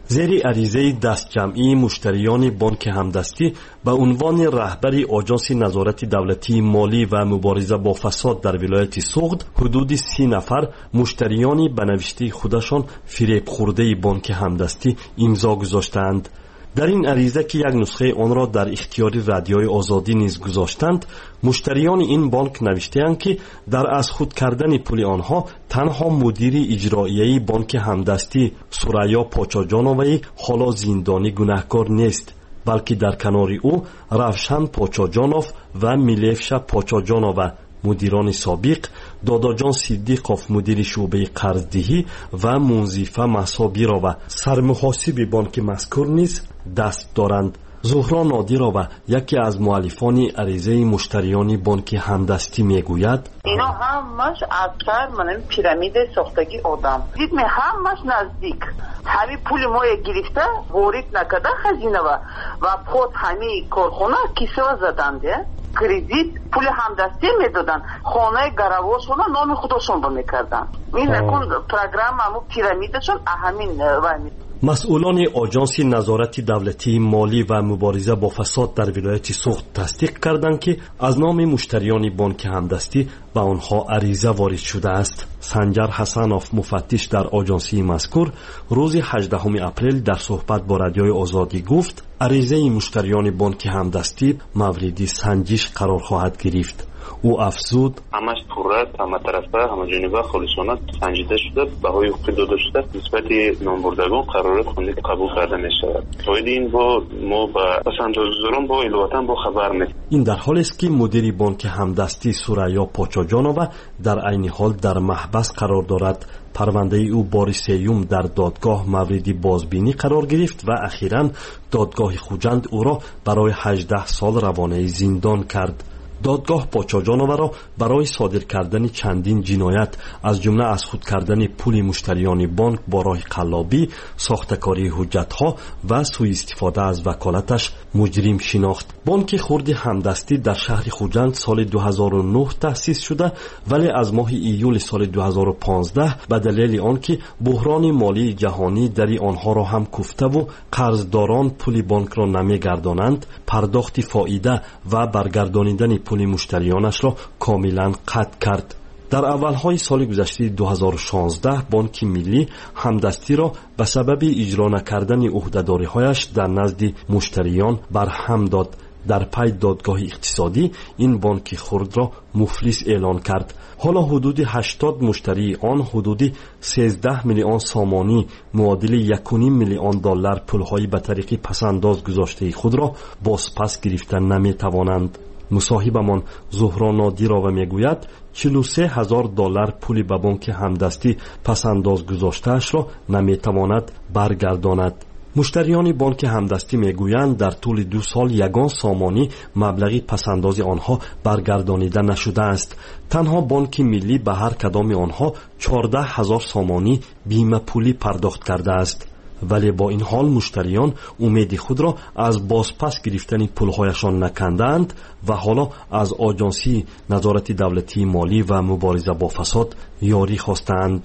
زیر عریضه دستجمعی مشتریان بانک همدستی به عنوان رهبر آژانس نظارت دولتی مالی و مبارزه با فساد در ولایت سوغد حدود سی نفر مشتریانی به نوشته خودشان فریب خورده بانک همدستی امضا گذاشتند. در این عریضه که یک نسخه آن را در اختیار رادیوی آزادی نیز گذاشتند، مشتریان این بانک نوشته‌اند که در از خود کردن پول آنها تنها مدیر اجرایی بانک همدستی سوریا پاچاجانوی حالا زندانی گناهکار نیست، بلکه در کنار او روشن پاچاجانوف و میلیفشا پاچاجانوف مدیران سابق، داداجان صدیقوف مدیر شعبه قرضدهی و منظیفه مصابیرا و سرمحاسب بانک مذکور نیز دست دارند. زهرا نادیرا یکی از مؤلفان عریضه مشتریان بانک همدستی میگوید اینا همش اکثر من پیرامید ساختگی آدم دید می همش نزدیک همین پول ما گرفته وارد نکرده خزینه و و خود همین کارخانه کیسه و زدنده کردیت پول همدستی میدادن خانه گرواشون نام خودشون با میکردن این نکن پروگرام همون پیرامیدشون همین ومی. مسئولان آژانس نظارت دولتی مالی و مبارزه با فساد در ولایت سوغد تصدیق کردند که از نام مشتریان بانک همدستی به آنها عریضه وارد شده است. سنجر حسنوف مفتش در آژانسی مذکور روز هجدهم اپریل در صحبت با رادیوی آزادی گفت عریضه مشتریان بانک همدستی موردی سنجش قرار خواهد گرفت. او افزود همش پورت همه طرفه همه جانبه خالصانه سنجیده شده بهای حقوقی داده شده نسبت نامبردگان قرارات خونده قبول کرده می شود. باید این با ما با پسندازگزاران با الوطن با خبر می. این در حالی است که مدیر بانک همدستی سوریا پاچاجانوف در عین حال در محبس قرار دارد. پرونده او بار سیوم در دادگاه مورد بازبینی قرار گرفت و اخیراً دادگاه خوجند او را برای هجده سال روانه زندان کرد. دادگاه پاچاجانوف را برای صادر کردن چندین جنایت از جمله از خود کردن پول مشتریان بانک با راه قلابی، ساختکاری حجت‌ها و سوء استفاده از وکالتش مجرم شناخت. بانک خرد همدستی در شهر خوجند سال دو هزار و نه تأسیس شده ولی از ماه ایول سال دو هزار و پانزده به دلیل آنکه بحران مالی جهانی در آنها را هم کوفته و قرضداران پول بانک را نمیگردانند، پرداخت فایده و برگردانیدن پول مشتریانش را کاملا قطع کرد. در اولهای سال گذشته دو هزار و شانزده بانک ملی همدستی را به سبب اجرا نکردن عهده‌داری‌هایش در نزد مشتریان برهم داد. در پی دادگاه اقتصادی این بانک خرد را مفلس اعلان کرد. حالا حدود هشتاد مشتری آن حدود سیزده میلیون سامانی معادل یک و نیم میلیون دلار پول‌های به طریق پسنداز گذاشته خود را بازپس گرفتن نمی‌توانند. مصاحبمان زهرا نادیرا و میگوید چهل و سه هزار دلار پول به بانک همدستی پسنداز گذاشته‌اش را نمی‌تواند برگرداند. مشتریان بانک همدستی میگویند در طول دو سال یگان سامانی مبلغی پسنداز آنها برگردانیده نشده است. تنها بانک ملی به هر کدام آنها چهارده هزار سامانی بیمه پولی پرداخت کرده است. ولی با این حال مشتریان امید خود را از بازپس گرفتن پولهایشان نکندند و حالا از آژانس نظارت دولتی مالی و مبارزه با فساد یاری خواستند.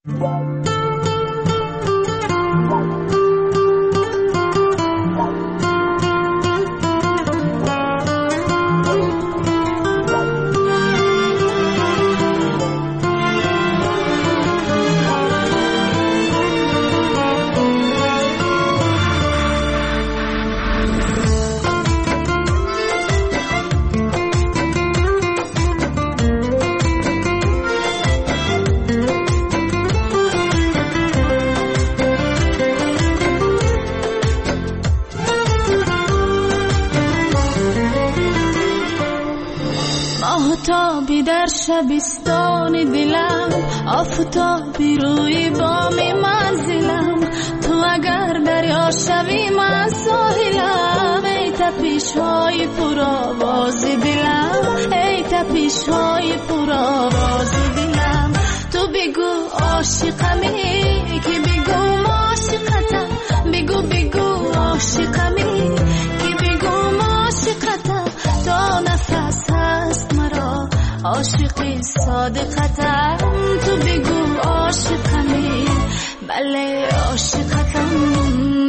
آفتابی در شبستان دلم، آفتابی روی بام منزلم، تو اگر دریا شوی من ساحلم. ای تپش های پرآواز دلم، ای تپش های پرآواز دلم، تو بگو عاشقمی که بگو عاشقتم، بگو بگو عاشقمی که بگو عاشقتم، تا نفس هست مرا عاشق صادقتم، تو بگو عاشقمی بله عاشقتم.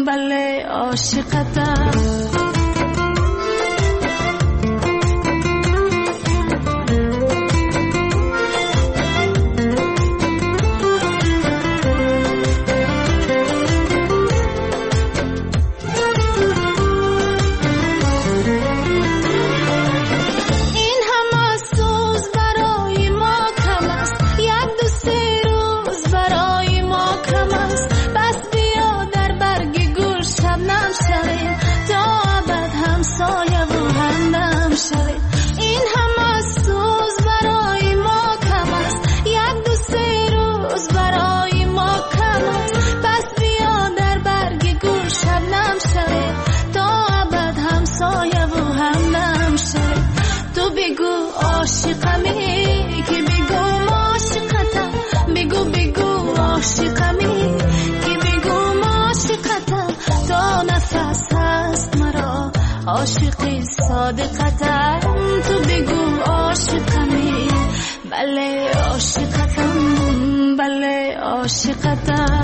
عاشقتم عاشقی صادقتم تو بگو عاشقمی بله عاشقتم بله عاشقتم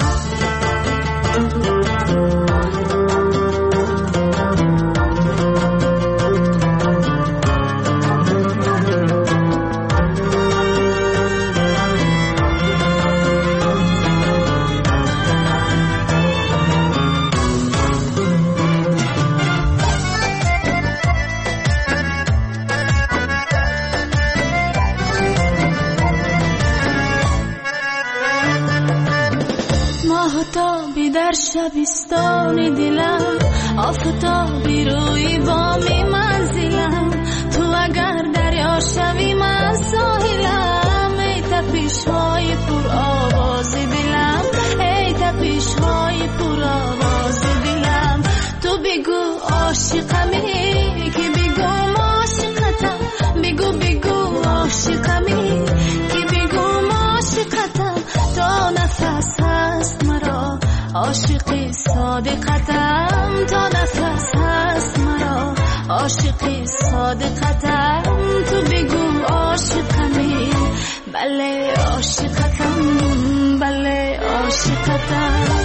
آفتابی در شبستان دلم آفتابی روی بام منزلم تو اگر دریا شوی من ساحلم ای تپش های پر آواز دلم ای تپش های پر آواز دلم تو بگو عاشقمی که بگو عاشقتم بگو بگو عاشقمی که بگو عاشقتم تا نفس هست مرا عاشقی صادقتم تا نفس هست مرا عاشقی صادقتم تو بگو عاشقمی بله عاشقتم بله عاشقتم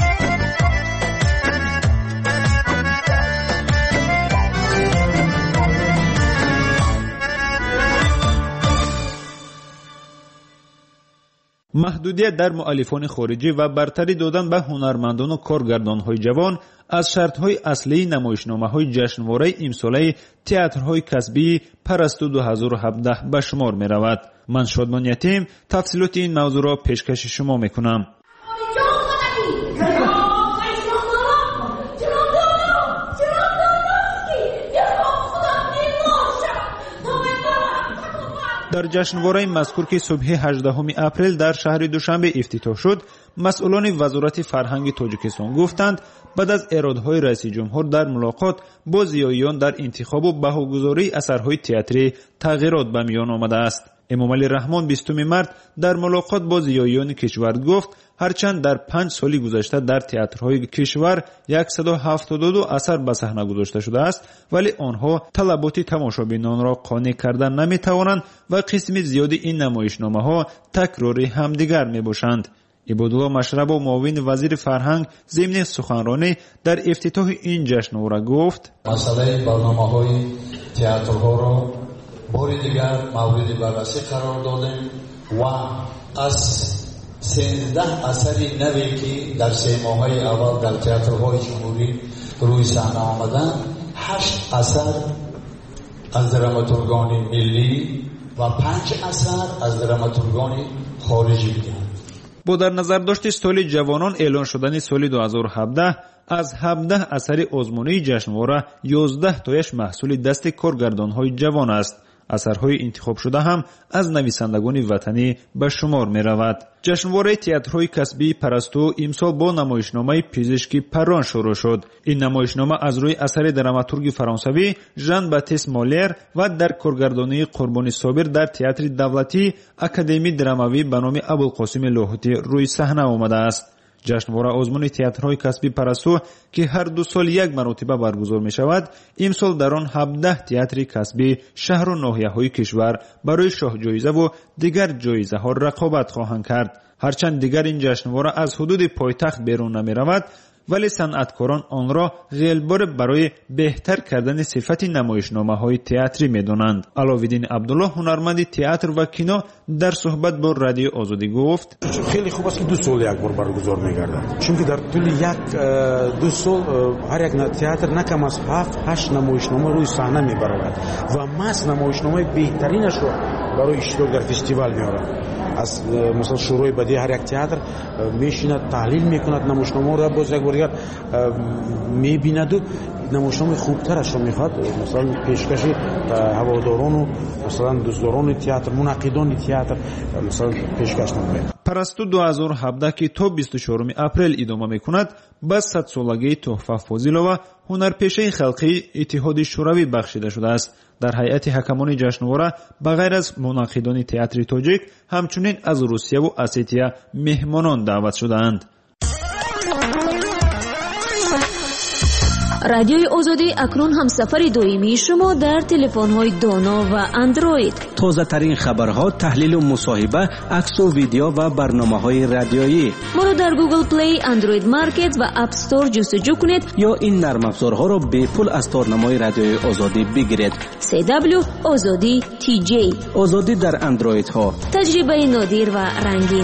محدودیت در مؤلفان خارجی و برتری دادن به هنرمندان و کارگردان‌های جوان از شرط‌های اصلی نمایشنامه‌های جشنواره امساله تئاترهای کسبی پرستو دو هزار و هفده به شمار می‌رود. من شادمان یتیم تفصیلات این موضوع را پیشکش شما می‌کنم. در جشنواره مذکور که صبح هجدهم اپریل در شهر دوشنبه افتتاح شد، مسئولان وزارت فرهنگ تاجیکستان گفتند بعد از اراده‌های رئیس جمهور در ملاقات با زیاییان در انتخاب و بهاگذاری اثرهای تئاتری تغییرات به میان آمده است. امامعلی رحمان بیستم مارس در ملاقات با زیاییان کشور گفت هرچند در پنج سال گذشته در تئاترهای کشور صد و هفتاد و دو اثر به صحنه گذاشته شده است، ولی آنها طلبات تماشابینان را قانع کردن نمیتوانند و قسم زیادی این نمایشنامه‌ها تکراری همدیگر میباشند. عبادالله مشرب و معاون وزیر فرهنگ ضمن سخنرانی در افتتاح این جشنواره گفت مسئله برنامه‌های تئاترها را باری دیگر مورد بررسی قرار دادیم و از سیزده اثری نوی که در سه ماه اول در تئاترهای جمهوری روی صحنه آمدند، هشت اثر از دراماتورگان ملی و پنج اثر از دراماتورگان خارجی بودند. با در نظر داشت سال جوانان اعلان شدن سال دو هزار و هفده از هفده اثر آزمونی جشنواره یازده تایش محصول دست کارگردان‌های جوان است. اثرهای انتخاب شده هم از نویسندگان وطنی به شمار می رود. جشنواره تئاترهای کسبی پرستو امسال با نمایشنامه پزشکی پران شروع شد. این نمایشنامه از روی اثر دراماتورگ فرانسوی ژان باتیست مولر و در کارگردانی قربانی صابر در تئاتر دولتی اکادمی دراموی به نام ابوالقاسم لاهوتی روی صحنه آمده است. جشنواره آزمون تئاترهای کسبی پرستو که هر دو سال یک مرتبه برگزار می شود، امسال در آن هفده تئاتر کسبی شهر و ناحیه های کشور برای شاه جایزه و دیگر جایزه ها رقابت خواهند کرد. هرچند دیگر این جشنواره از حدود پایتخت بیرون نمی رود، ولی صنعتکاران آن را غلبار برای بهتر کردن صفت نمایشنامه‌های تئاتری می‌دانند. علاوالدین عبدالله هنرمند تئاتر و کینو در صحبت با رادیو آزادی گفت خیلی خوب است که دو سال یک بار برگزار می‌گردد، چون که در طول یک دو سال هر یک تئاتر نکم از هفت هشت نمایشنامه روی صحنه می‌برد و مس نمایشنامه بهترینش را برای اشتراک در فستیوال می‌آورد. از مثلا شروع بدی هر یک تئاتر میشیند تحلیل میکند نمایشنامه را، باز یک بار دیگر میبیند و نمایشنامه خوبترش را میخواد مثلا پیشکش هواداران و مثلا دوستداران تئاتر، منعقدان تئاتر مثلا پیشکش نماید. پرستو دو هزار و هفده که تا بیست و چهارم اپریل ادامه میکند به صد سالگی تحفه فاضلова هنرپیشه خلقی اتحاد شوروی بخشیده شده است. در هیئت حکمان جشنواره به غیر از منعقدان تئاتر تاجیک همچنین از روسیه و اسیتیا مهمانان دعوت شدند. رادیوی آزادی اکنون همسفر دائمی شما در تلفن‌های دانا و اندروید. تازه ترین خبرها، تحلیل و مصاحبه، عکس و ویدیو و برنامه‌های رادیویی. ما را در گوگل پلی، اندروید مارکت و اپ استور جستجو کنید یا این نرم افزارها را به پول از تارنمای رادیوی آزادی بگیرید. سی دبلیو آزادی تی جی. آزادی در اندروید ها. تجربه نادر و رنگین.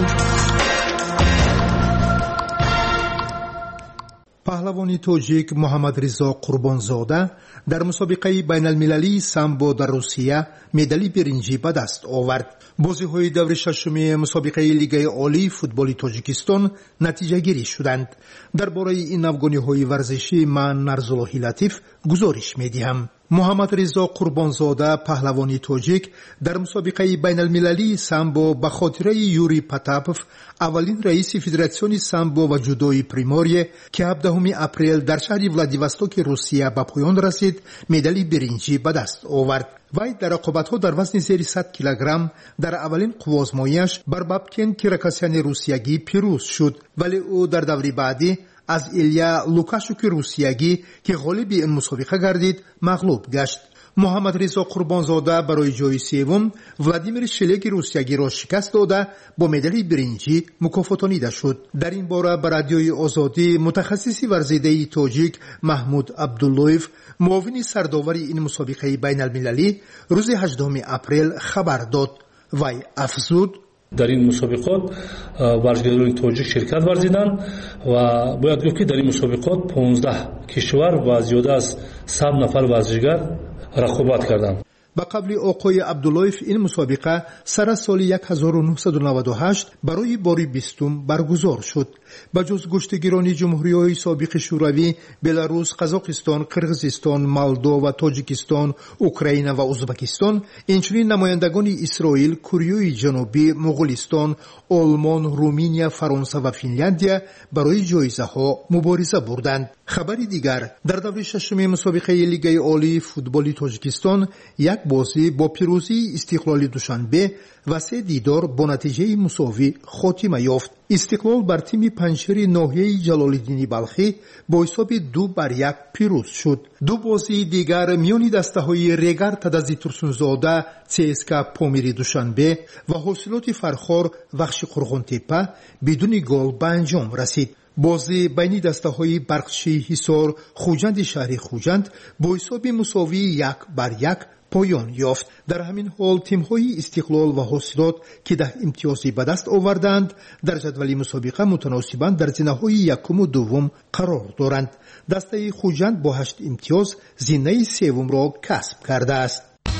پهلوانی توجیک محمد رضا قربانزاده در مسابقه بین المللی سامبو در روسیه مدال برنجی به دست آورد. بازی‌های دور ششم مسابقه لیگ عالی فوتبال تاجیکستان نتیجه گیری شدند. درباره این افغانی‌های ورزشی من نرزالله لطیف گزارش می‌دهم. محمد رضا قربانزاده پهلوانی توجیک در مسابقه بین المللی سامبو به خاطر یوری پاتاپوف اولین رئیس فدراسیون سامبو و جودوی پریموریه که هفدهم اپریل در شهر ولادیواستوک روسیه به پایان رسید مدال برنجی به دست آورد. وی در رقابت‌ها در وزن زیر صد کیلوگرم در اولین قوازمایی‌اش بر بابکن کیراکاسیان روسیگی پیروز شد، ولی او در دوره بعدی از ایلیا لوکاشوک روسیگی که غالب این مسابقه گردید مغلوب گشت. محمد رضا قربانزاده برای جای سوم ولادیمیر شلگ روسیگی را شکست داده با مدال برنجی مکافاتانیده شد. در این باره به رادیوی آزادی متخصص ورزیده تاجیک محمود عبداللویف معاون سرداور این مسابقه بین المللی روز هجدهم اپریل خبر داد. وی افزود در این مسابقات ورزشکاران تاجیک شرکت ورزیدند و باید گفت که در این مسابقات پانزده کشور و زیاده از صد نفر ورزشکار رقابت کردند. با قبل آقای عبداللویف این مسابقه سر سال هزار و نهصد و نود و هشت برای بار بیستم برگزار شد. با جز گشتگیران جمهوری‌های سابق شوروی، بلاروس، قزاقستان، قرغیزستان، مالدو و تاجیکستان، اوکراین و ازبکستان، اینچنین نمایندگان اسرائیل، کره جنوبی، مغولستان، آلمان، رومانیا، فرانسه و فنلاندیا برای جایزه‌ها مبارزه بردند. خبری دیگر، در دوره ششم مسابقه لیگ عالی فوتبال تاجیکستان یک بازی با پیروزی استقلال دوشنبه و سه دیدار با نتیجه مساوی خاتمه یافت. استقلال بر تیم پنجشیر ناحیه جلال‌الدین بلخی با حساب دو بر یک پیروز شد. دو بازی دیگر میان دسته‌های ریگر تدزی ترسونزاده سی اس کے پامیری دوشنبه و حاصلات فرخار وخش قرغن‌تپه بدون گل به انجام رسید. بازی بین دسته‌های برقچی حصار خوجند شهری خوجند با حساب مساوی یک بر یک پایان یافت. در همین حال تیم‌های استقلال و حاصلات که ده امتیازی به دست آوردند در جدول مسابقه متناسباً در زینه‌های یکم و دوم قرار دارند. دسته خوجند با هشت امتیاز زینه سوم را کسب کرده است.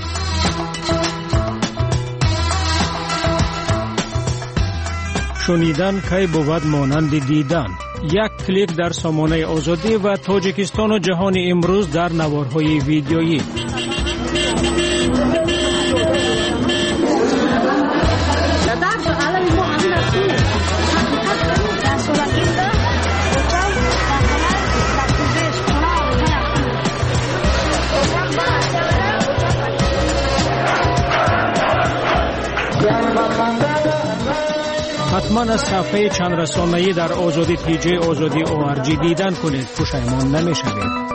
شنیدن کی بود مانند دیدن. یک کلیک در سامانه آزادی و تاجیکستان و جهان امروز در نوارهای ویدیویی. حتما از صفحه چند رسانه‌ای در آزادی تی جی آزادی او آر جی دیدن کنید، پشیمان نمی‌شوید.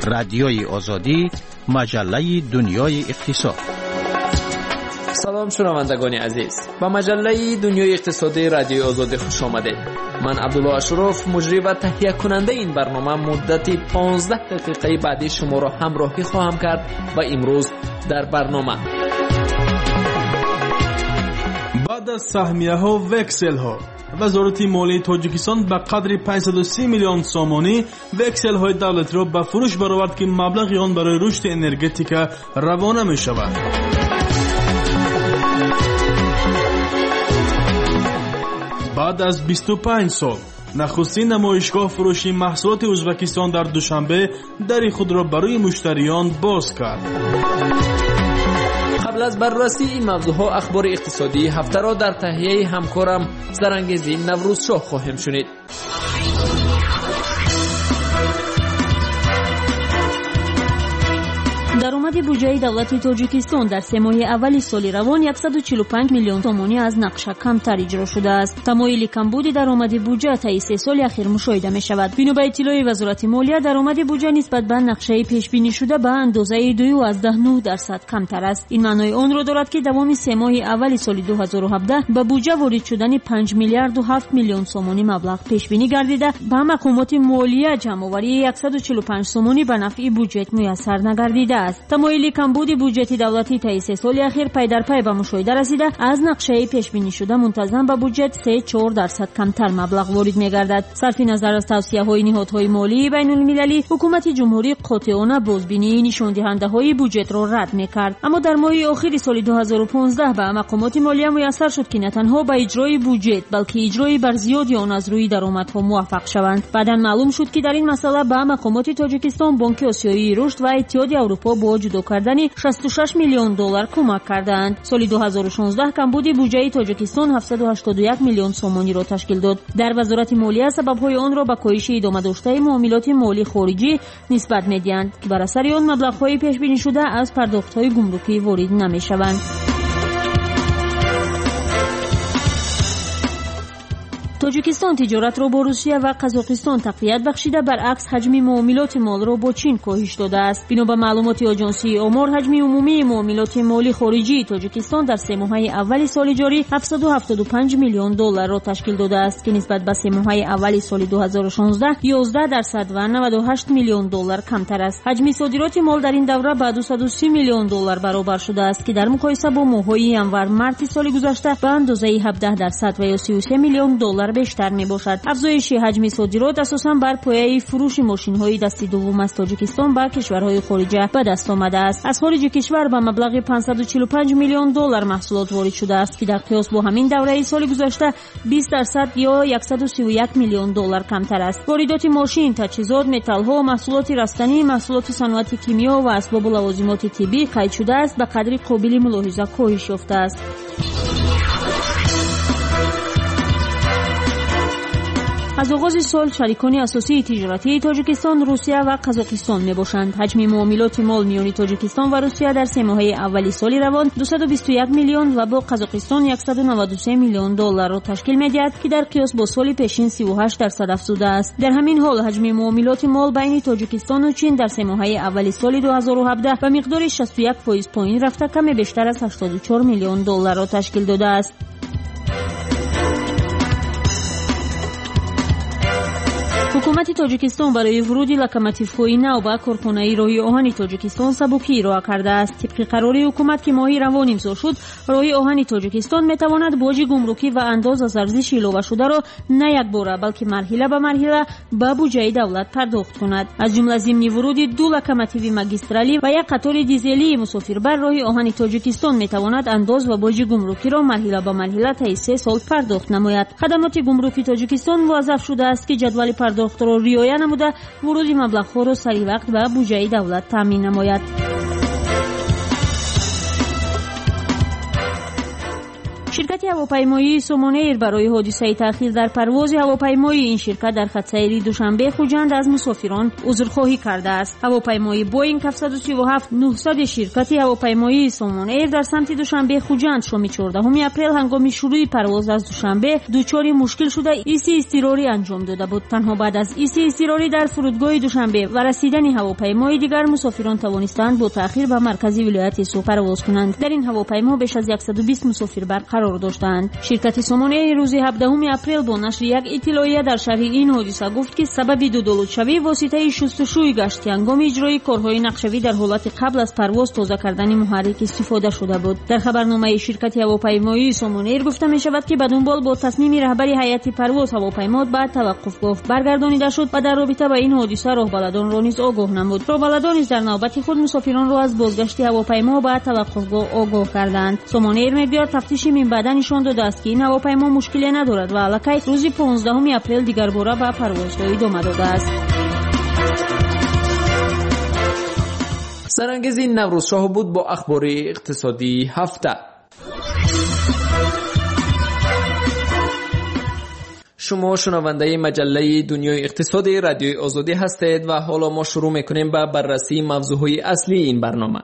رادیوی آزادی، مجله دنیای اقتصاد. سلام شنوندگان عزیز، با مجله دنیای اقتصادی رادیوی آزادی خوش آمدید. من عبدالله اشرف، مجری و تهیه کننده این برنامه، مدتی پانزده دقیقه بعدی شما را همراهی خواهم کرد و امروز در برنامه بعد از سهمیه ها و وکسل ها، وزارت مالی تاجیکستان به قدر پانصد و سی میلیون سومانی وکسل های دولتی را به فروش برآورد که مبلغ آن برای رشد انرژتیک روانه می شود. بعد از بیست و پنج سال نخستین نمایشگاه فروشی محصولات ازبکستان در دوشنبه در خود را برای مشتریان باز کرد. قبل از بررسی این موضوعها اخبار اقتصادی هفته را در تهیه همکارم زرنگزی نوروز شاه خواهیم شنید. درآمد بودجه دولت تاجیکستان در سه ماه اول سال روان صد و چهل و پنج میلیون تومانی از نقشه کمتر اجرا شده است. تمایل کمبود درآمد بودجه طی سه سال اخیر مشاهده می شود. بنا به اطلاع وزارت مالیه، درآمد بودجه نسبت به نقشه پیش بینی شده به اندازه دو و نه درصد کمتر است. این معنای آن را دارد که دوام سه ماه اول سال دو هزار و هفده به بودجه وارد شدن پنج میلیارد و هفت میلیون سومانی مبلغ پیش بینی گردیده، به مقامات مالیه جمع‌آوری صد و چهل و پنج سومانی به نفع بودجه میسر نگردیده است. تمایل کمبود بودجه دولتی طی سه سال اخیر پی در پی به مشاهده رسیده، از نقشه پیش بینی شده منتظم به بودجه سه و چهار درصد کمتر مبلغ وارد می‌گردد. صرف نظر از توصیه‌های نهادهای مالی بین‌المللی، حکومت جمهوری قاطعانه بازبینی نشان دهنده‌های بودجه را رد می‌کرد، اما در ماه آخر سال دو هزار و پانزده به مقامات مالیه میسر شد که نه تنها به اجرای بودجه بلکه اجرای بر زیادی آن از روی درآمدها موفق شوند. بعداً معلوم شد که در این مسئله به مقامات تاجیکستان بانک آسیایی رشد و اتحاد اروپا با جدا کردن شصت و شش میلیون دلار کمک کردند. سال دو هزار و شانزده کمبود بودجه تاجیکستان هفتصد و هشتاد و یک میلیون سومانی را تشکیل داد. در وزارت مالیه سبب‌های آن را به کاهش ادامه داشته معاملات مالی خارجی نسبت می‌دهند که بر اثر آن مبلغ‌های پیش بینی شده از پرداخت‌های گمرکی وارد نمی‌شوند. تاجیکستان تجارت را با روسیه و قزاقستان تقویت بخشیده، برعکس حجم معاملات مال را با چین کاهش داده است. بنا به معلومات آژانسی آمار، حجم عمومی معاملات مالی خارجی تاجیکستان در سه ماه اول سال جاری هفتصد و هفتاد و پنج میلیون دلار را تشکیل داده است که نسبت به سه ماه اول سال دو هزار و شانزده یازده درصد و نود و هشت میلیون دلار کمتر است. حجم صادرات مال در این دوره به دویست و سی میلیون دلار برابر شده است که در مقایسه با ماه‌های ینور مارس سال گذشته به اندازه هفده درصد و یا سی و سه میلیون دلار بیشتر می باشد. افزایش حجم صادرات اساساً بر پایه فروش ماشین‌های دست دوم از تاجیکستان به کشورهای خارجی به دست آمده است. از خارج کشور به مبلغ پانصد و چهل و پنج میلیون دلار محصولات وارد شده است که در قیاس با همین دوره سال گذشته بیست درصد یا صد و سی و یک میلیون دلار کمتر است. واردات ماشین، تجهیزات، متال‌ها، محصولات رستنی، محصولات صنعت کیمیا و اسباب و لوازمات طبی قید شده است به قدری قابل ملاحظه کاهش یافته است. از آغاز سال شریکان اساسی تجارتی تاجیکستان روسیه و قزاقستان میباشند. حجم معاملات مال میان تاجیکستان و روسیه در سه ماه اولی سال روان دویست و بیست و یک میلیون و با قزاقستان صد و نود و سه میلیون دلار را تشکیل میدهد که در قیاس با سال پیشین سی و هشت درصد افزوده است. در همین حال حجم معاملات مال بین تاجیکستان و چین در سه ماه اولی سال دو هزار و هفده به مقدار شصت و یک درصد پایین رفته، کم بیشتر از هشتاد و چهار میلیون دلار را تشکیل داده است. حکومت تاجیکستان برای ورود لوکوموتیوهای نو به کارخانه راه آهن تاجیکستان سبکی ارائه کرده است. طبق قرار حکومت که ماه روان امضا شد، راه آهن تاجیکستان میتواند باج گمرکی و انداز از ارزش علاوه شده را نه یک باره بلکه مرحله به مرحله به بودجه دولت پرداخت کند. از جمله ضمن ورود دو لوکوموتیو ماگیسترالی و یک قطار دیزلی مسافربر راه آهن تاجیکستان میتواند انداز و باج گمرکی را مرحله به مرحله طی سه سال پرداخت نماید. خدمات گمرکی تاجیکستان موظف شده است که جدول پرداخت را رعایت نموده ورود مبلغ‌ها را سریع وقت به بودجه دولت تامین نماید. شرکت هواپیمایی سومونیر برای حادثه تأخیر در پرواز هواپیمای این شرکت در خط سیری دوشنبه خوجند از مسافران عذرخواهی کرده است. هواپیمای بوئینگ هفتصد و سی و هفت نهصد شرکت هواپیمایی سومونیر در سمت دوشنبه خوجند شام چهاردهم اپریل هنگام شروع پرواز از دوشنبه دچار مشکل شده ایسی اضطراری انجام داده بود. تنها بعد از ایسی اضطراری در فرودگاه دوشنبه و رسیدن هواپیمای دیگر مسافران توانستند با تأخیر به مرکزی ولایت سو پرواز کنند. در این هواپیما بیش از صد و بیست مسافر برقرار داشتند. شرکت سومونیر روز هفدهم اپریل با نشر یک اطلاعیه در شرح این حادثه گفت که سبب دو دولتشوی واسطه شستشوی گشتی هنگام اجرای کارهای نقشه‌ای در حالت قبل از پرواز تازه کردن محرک استفاده شده بود. در خبرنامه شرکت هواپیمایی سومونیر گفته می شود که بدون بال با تصمیم رهبر هیئت پرواز هواپیما بعد توقفگاه برگردانیده شد و در رابطه با این حادثه راهبلدان را نیز آگاه نمود. راهبلدان نیز در نوبت خود مسافران را از بازگشت هواپیما بعد توقفگاه آگاه کردند. سومونیر میگوید تفتیش من بعد نشان داده است که این هواپیما مشکلی ندارد و الکی روز پانزدهم اپریل دیگر باره به پروازها ادامه داده است. سرانگیزی نوروز شاه بود با اخبار اقتصادی هفته. شما شنونده مجله دنیای اقتصادی رادیوی آزادی هستید و حالا ما شروع میکنیم به بررسی موضوعهای اصلی این برنامه.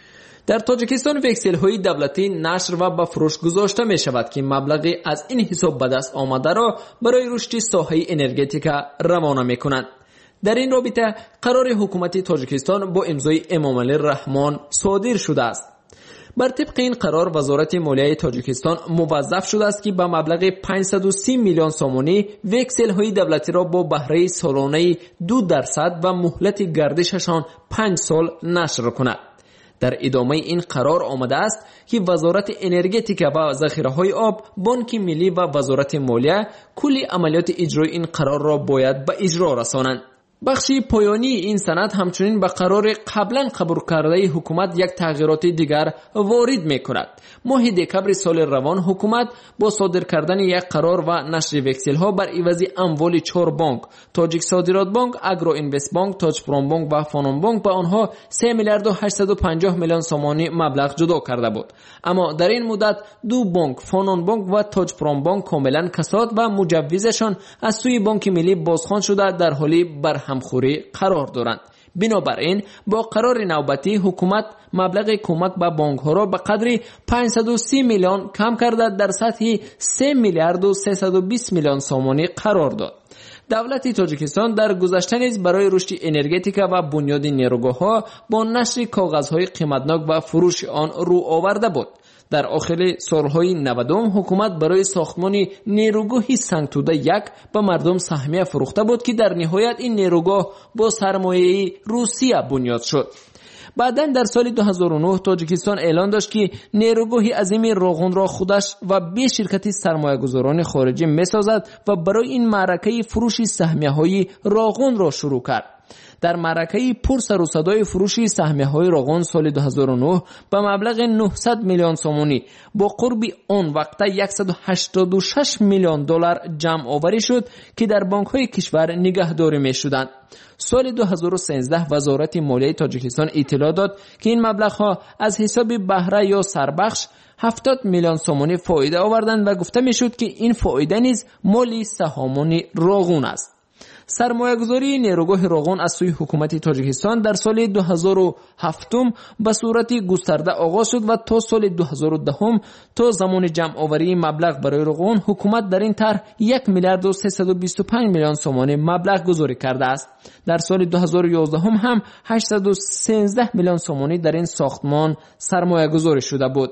در تاجیکستان وکسل های دولتی نشر و به فروش گذاشته می شود که مبلغی از این حساب به دست آمده را برای رشد ساحه انرژتیکا روانه می کنند. در این رابطه قرار حکومت تاجیکستان با امضای امامعلی رحمان صادر شده است. بر طبق این قرار وزارت مالیه تاجیکستان موظف شده است که به مبلغ پانصد و سی میلیون سومانی وکسل های دولتی را با بهره سالانه دو درصد و مهلت گردششان پنج سال نشر کند. در ادامه این قرار آمده است که وزارت انرژتیکا و ذخیره های آب، بانک ملی و وزارت مالیه کلی عملیات اجرای این قرار را باید به اجرا رسانند. بخشی پایانی این سند همچنین به قرار قبلا قبول کرده حکومت یک تغییرات دیگر وارد می کند. ماه دکمبر سال روان حکومت با صادر کردن یک قرار و نشر وکسل ها بر عوض اموال چهار بانک، تاجیک صادرات بانک، اگرو اینوست بانک، تاج پروم بانک و فانون بانک به آنها سه میلیارد و هشتصد و پنجاه میلیون سومانی مبلغ جدا کرده بود. اما در این مدت دو بانک، فانون بانک و تاج پروم بانک کاملا کساد و مجوزشان از سوی بانک ملی بازخوان شده در حالی بر همخوری قرار دارند. بنابراین با قرار نوبتی حکومت مبلغ کمک به بانک ها را به قدر پانصد و سی میلیون کم کرده در سطح سه میلیارد و سیصد و بیست میلیون سومانی قرار داد. دولت تاجیکستان در گذشته نیز برای رشد انرژتیکا و بنیاد نیروگاه‌ها با نشر کاغذهای قیمتناک و فروش آن رو آورده بود. در آخر سالهای نودم حکومت برای ساختمان نیروگاهی سنگتوده یک به مردم سهمیه فروخته بود که در نهایت این نیروگاه با سرمایه روسیه بنیاد شد. بعداً در سال دو هزار و نه تاجیکستان اعلان داشت که نیروگاهی عظیم راغون را خودش و به شرکت سرمایه‌گذاران خارجی می‌سازد و برای این معرکه فروش سهمیه‌های راغون را شروع کرد. در معرکه پر سر و صدای فروش سهمیه‌های راغون سال دو هزار و نه به مبلغ نهصد میلیون سومانی با قرب آن وقت صد و هشتاد و شش میلیون دلار جمع آوری شد که در بانک‌های کشور نگهداری می‌شدند. سال دو هزار و سیزده وزارت مالیه تاجیکستان اطلاع داد که این مبلغ‌ها از حساب بهره یا سربخش هفتاد میلیون سومانی فایده آوردند و گفته می‌شد که این فایده نیز مالی سهامان راغون است. سرمایه‌گذاری نیروگاه راغون از سوی حکومت تاجیکستان در سال دو هزار و هفت به صورت گسترده آغاز شد و تا سال دو هزار و ده تا زمان جمع آوری مبلغ برای راغون حکومت در این طرح یک میلیارد و سیصد و بیست و پنج میلیون سومانی مبلغ گذاری کرده است. در سال دو هزار و یازده هم هشتصد و سیزده میلیون سومانی در این ساختمان سرمایه‌گذاری شده بود.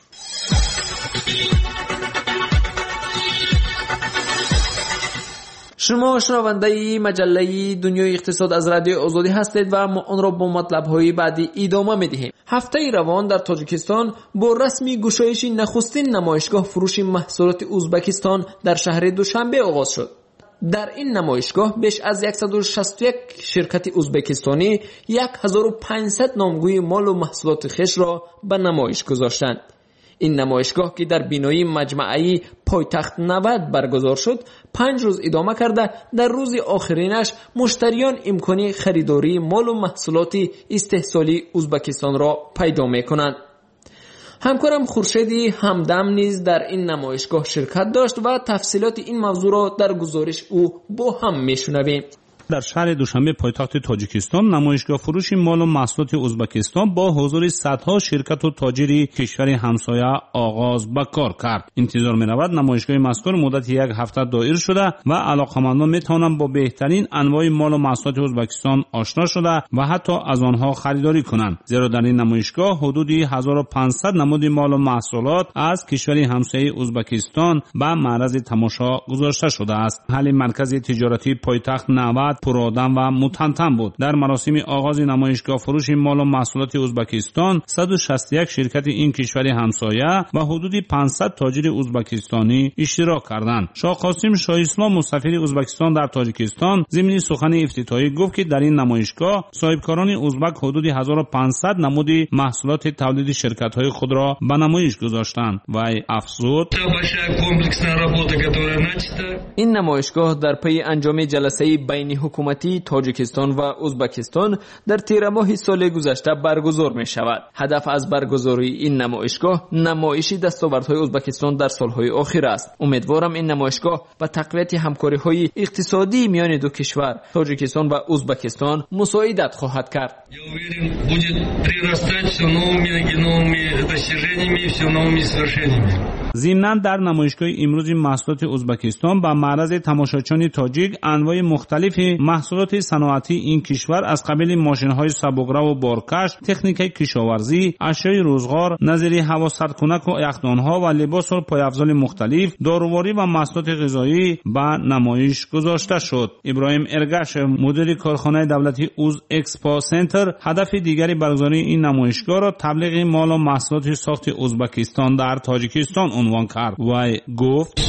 شما شنونده مجله دنیای اقتصاد از رادیو آزادی هستید و ما آن را با مطلب‌های بعدی ادامه می‌دهیم. هفته روان در تاجیکستان با رسمی گشایش نخستین نمایشگاه فروش محصولات ازبکستان در شهر دوشنبه آغاز شد. در این نمایشگاه بیش از صد و شصت و یک شرکت ازبکستانی هزار و پانصد نامگوی مال و محصولات خویش را به نمایش گذاشتند. این نمایشگاه که در بینایی مجمعی پایتخت نود برگزار شد پنج روز ادامه کرده در روز آخرینش مشتریان امکانی خریداری مال و محصولات استحصالی ازبکستان را پیدا می کنند. همکارم خورشیدی همدم نیز در این نمایشگاه شرکت داشت و تفصیلات این موضوع را در گزارش او با هم میشنویم. در شهر دوشنبه پایتخت تاجیکستان نمایشگاه فروش مال و محصولات ازبکستان با حضور صدها شرکت و تاجری کشور همسایه آغاز به کار کرد. انتظار می‌رود نمایشگاه مذکور مدت یک هفته دایر شده و علاقه‌مندان می‌توانند با بهترین انواع مال و محصولات ازبکستان آشنا شده و حتی از آنها خریداری کنند. زیرا در این نمایشگاه حدود هزار و پانصد نمود مال و محصولات از کشور همسایه ازبکستان به معرض تماشا گذاشته شده است. حال مرکز تجارتی پایتخت نود پرآدم و متنتن بود. در مراسم آغاز نمایشگاه فروش مال و محصولات ازبکستان صد و شصت و یک شرکت این کشور همسایه و حدود پانصد تاجر ازبکستانی اشتراک کردند. شاه قاسم شاه اسلام سفیر ازبکستان در تاجیکستان ضمن سخن افتتاحی گفت که در این نمایشگاه صاحبکاران ازبک حدود هزار و پانصد نمود محصولات تولید شرکت‌های خود را به نمایش گذاشتند و افزود این نمایشگاه در پی انجام جلسه بین حکومتی تاجیکستان و ازبکستان در تیر ماه سال گذشته برگزار می شود. هدف از برگزاری این نمایشگاه نمایش دستاوردهای ازبکستان در سالهای اخیر است. امیدوارم این نمایشگاه به تقویت همکاری‌های اقتصادی میان دو کشور تاجیکستان و ازبکستان مساعدت خواهد کرد. ضمناً در نمایشگاه امروز محصولات ازبکستان با معرض تماشاچان تاجیک انواع مختلف محصولات صنعتی این کشور از قبیل ماشین‌های سبک‌رو و بارکش، تکنیک کشاورزی، اشیاء روزگار، نظیر هوا سردکنک و یخدان‌ها و لباس و پایافزار مختلف، داروواری و محصولات غذایی به نمایش گذاشته شد. ابراهیم ارگش مدیر کارخانه دولتی اوز اکسپو سنتر هدف دیگری برگزاری این نمایشگاه را تبلیغ مال و محصولات ساخت ازبکستان در تاجیکستان عنوان کرد و گفت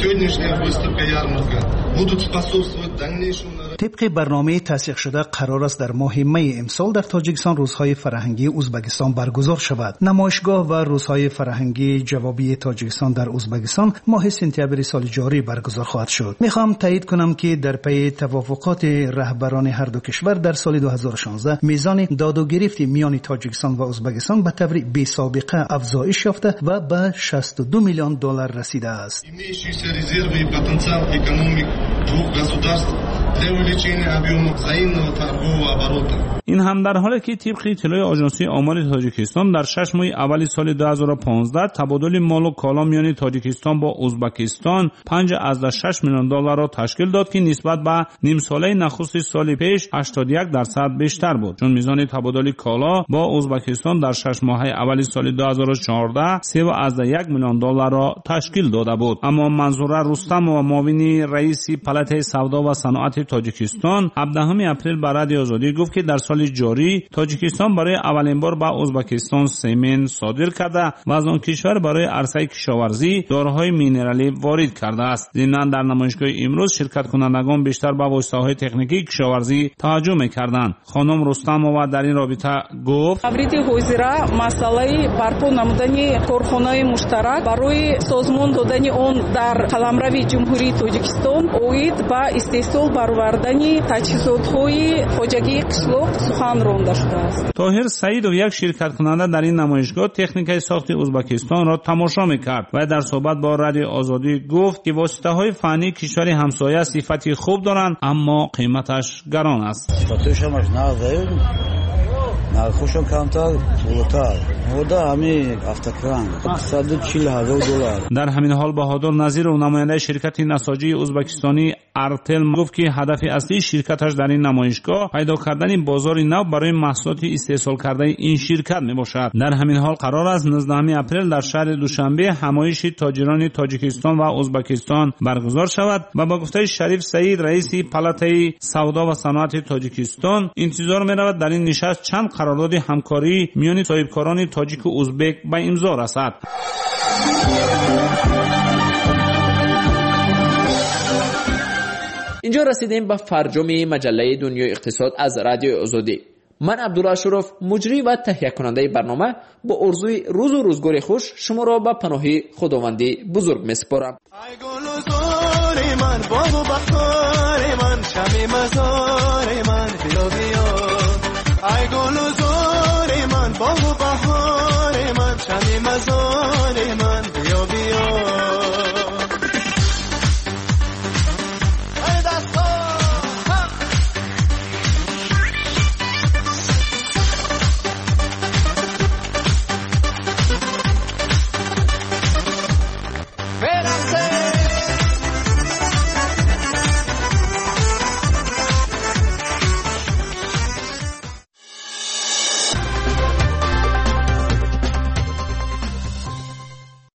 طبق برنامه تصدیق شده قرار است در ماه می امسال در تاجیکستان روزهای فرهنگی ازبکستان برگزار شود. نمایشگاه و روزهای فرهنگی جوابی تاجیکستان در ازبکستان ماه سپتامبر سال جاری برگزار خواهد شد. میخوام تایید کنم که در پی توافقات رهبران هر دو کشور در سال دو هزار و شانزده میزان داد و گرفت میان تاجیکستان و ازبکستان به طور بی سابقه افزایش یافته و به شصت و دو میلیون دلار رسیده است. این هم در حالی که طبق اطلاع آژانسی آمار تاجیکستان در شش ماه اول سال دو هزار و پانزده تبادل مال و کالا میان تاجیکستان با ازبکستان پنج ممیز شش میلیون دلار را تشکیل داد که نسبت به نیم ساله نخست سال پیش هشتاد و یک درصد بیشتر بود، چون میزان تبادل کالا با ازبکستان در شش ماه اول سال دو هزار و چهارده سه و یک میلیون دلار را تشکیل داده بود. اما منظوره رستم و معاون رئیس پالات سودا و صنعت تاجیکستان هفدهم اپریل به رادیو آزادی گفت که در سال جاری تاجیکستان برای اولین بار به ازبکستان سمن صادر کرده و از آن کشور برای عرصه کشاورزی داروهای مینرالی وارد کرده است. ضمناً در نمایشگاه امروز شرکت کنندگان بیشتر به واسطه‌های تکنیکی کشاورزی توجه می‌کردند. خانم رستمова در این رابطه گفت: تبریدی حوزیره مسئله برپا نمودنی کارخانه‌های مشترک برای سازمان دادن آن در قلمرو جمهوری تاجیکستان اوید به استحصال برآوردن تجهیزات‌های خواجگی قشلاق سخن رانده شده است. طاهر سعیدов یک شرکت کننده در این نمایشگاه تکنیک ساخت ازبکستان را تماشا می‌کرد و در صحبت با رادیو آزادی گفت که واسطه‌های فنی کشور همسایه صفتی خوب دارند اما قیمتش گران است. нархошон камтар болотар мода ҳами автокран саду чил ҳазор доллар. در همین حال بهادر نظیرов نماینده شرکت نساجی ازبکستانی ارتل گفت که هدف اصلی شرکتش در این نمایشگاه پیدا کردن بازاری نو برای محصولات استحصال کرده این شرکت میباشد. در همین حال قرار است نوزدهم اپریل در شهر دوشنبه همایش تاجران تاجیکستان و ازبکستان برگزار شود و با گفته شریف سعید رئیس پالات سودا و صنعت تاجیکستان انتظار می‌رود در این نشست چند قرارداد همکاری میان صاحبکاران تاجیک و ازبک به امضا رسد. اینجا رسیدیم به فرجام مجله دنیای اقتصاد از رادیو آزادی. من عبدالله اشرف مجری و تهیه کننده برنامه با آرزوی روز و روزگار خوش شما را به پناه خداوندی بزرگ میسپارم. ای گل و زار من، باغ و بهار من، شمع مزار من، بیا بیا. ای گل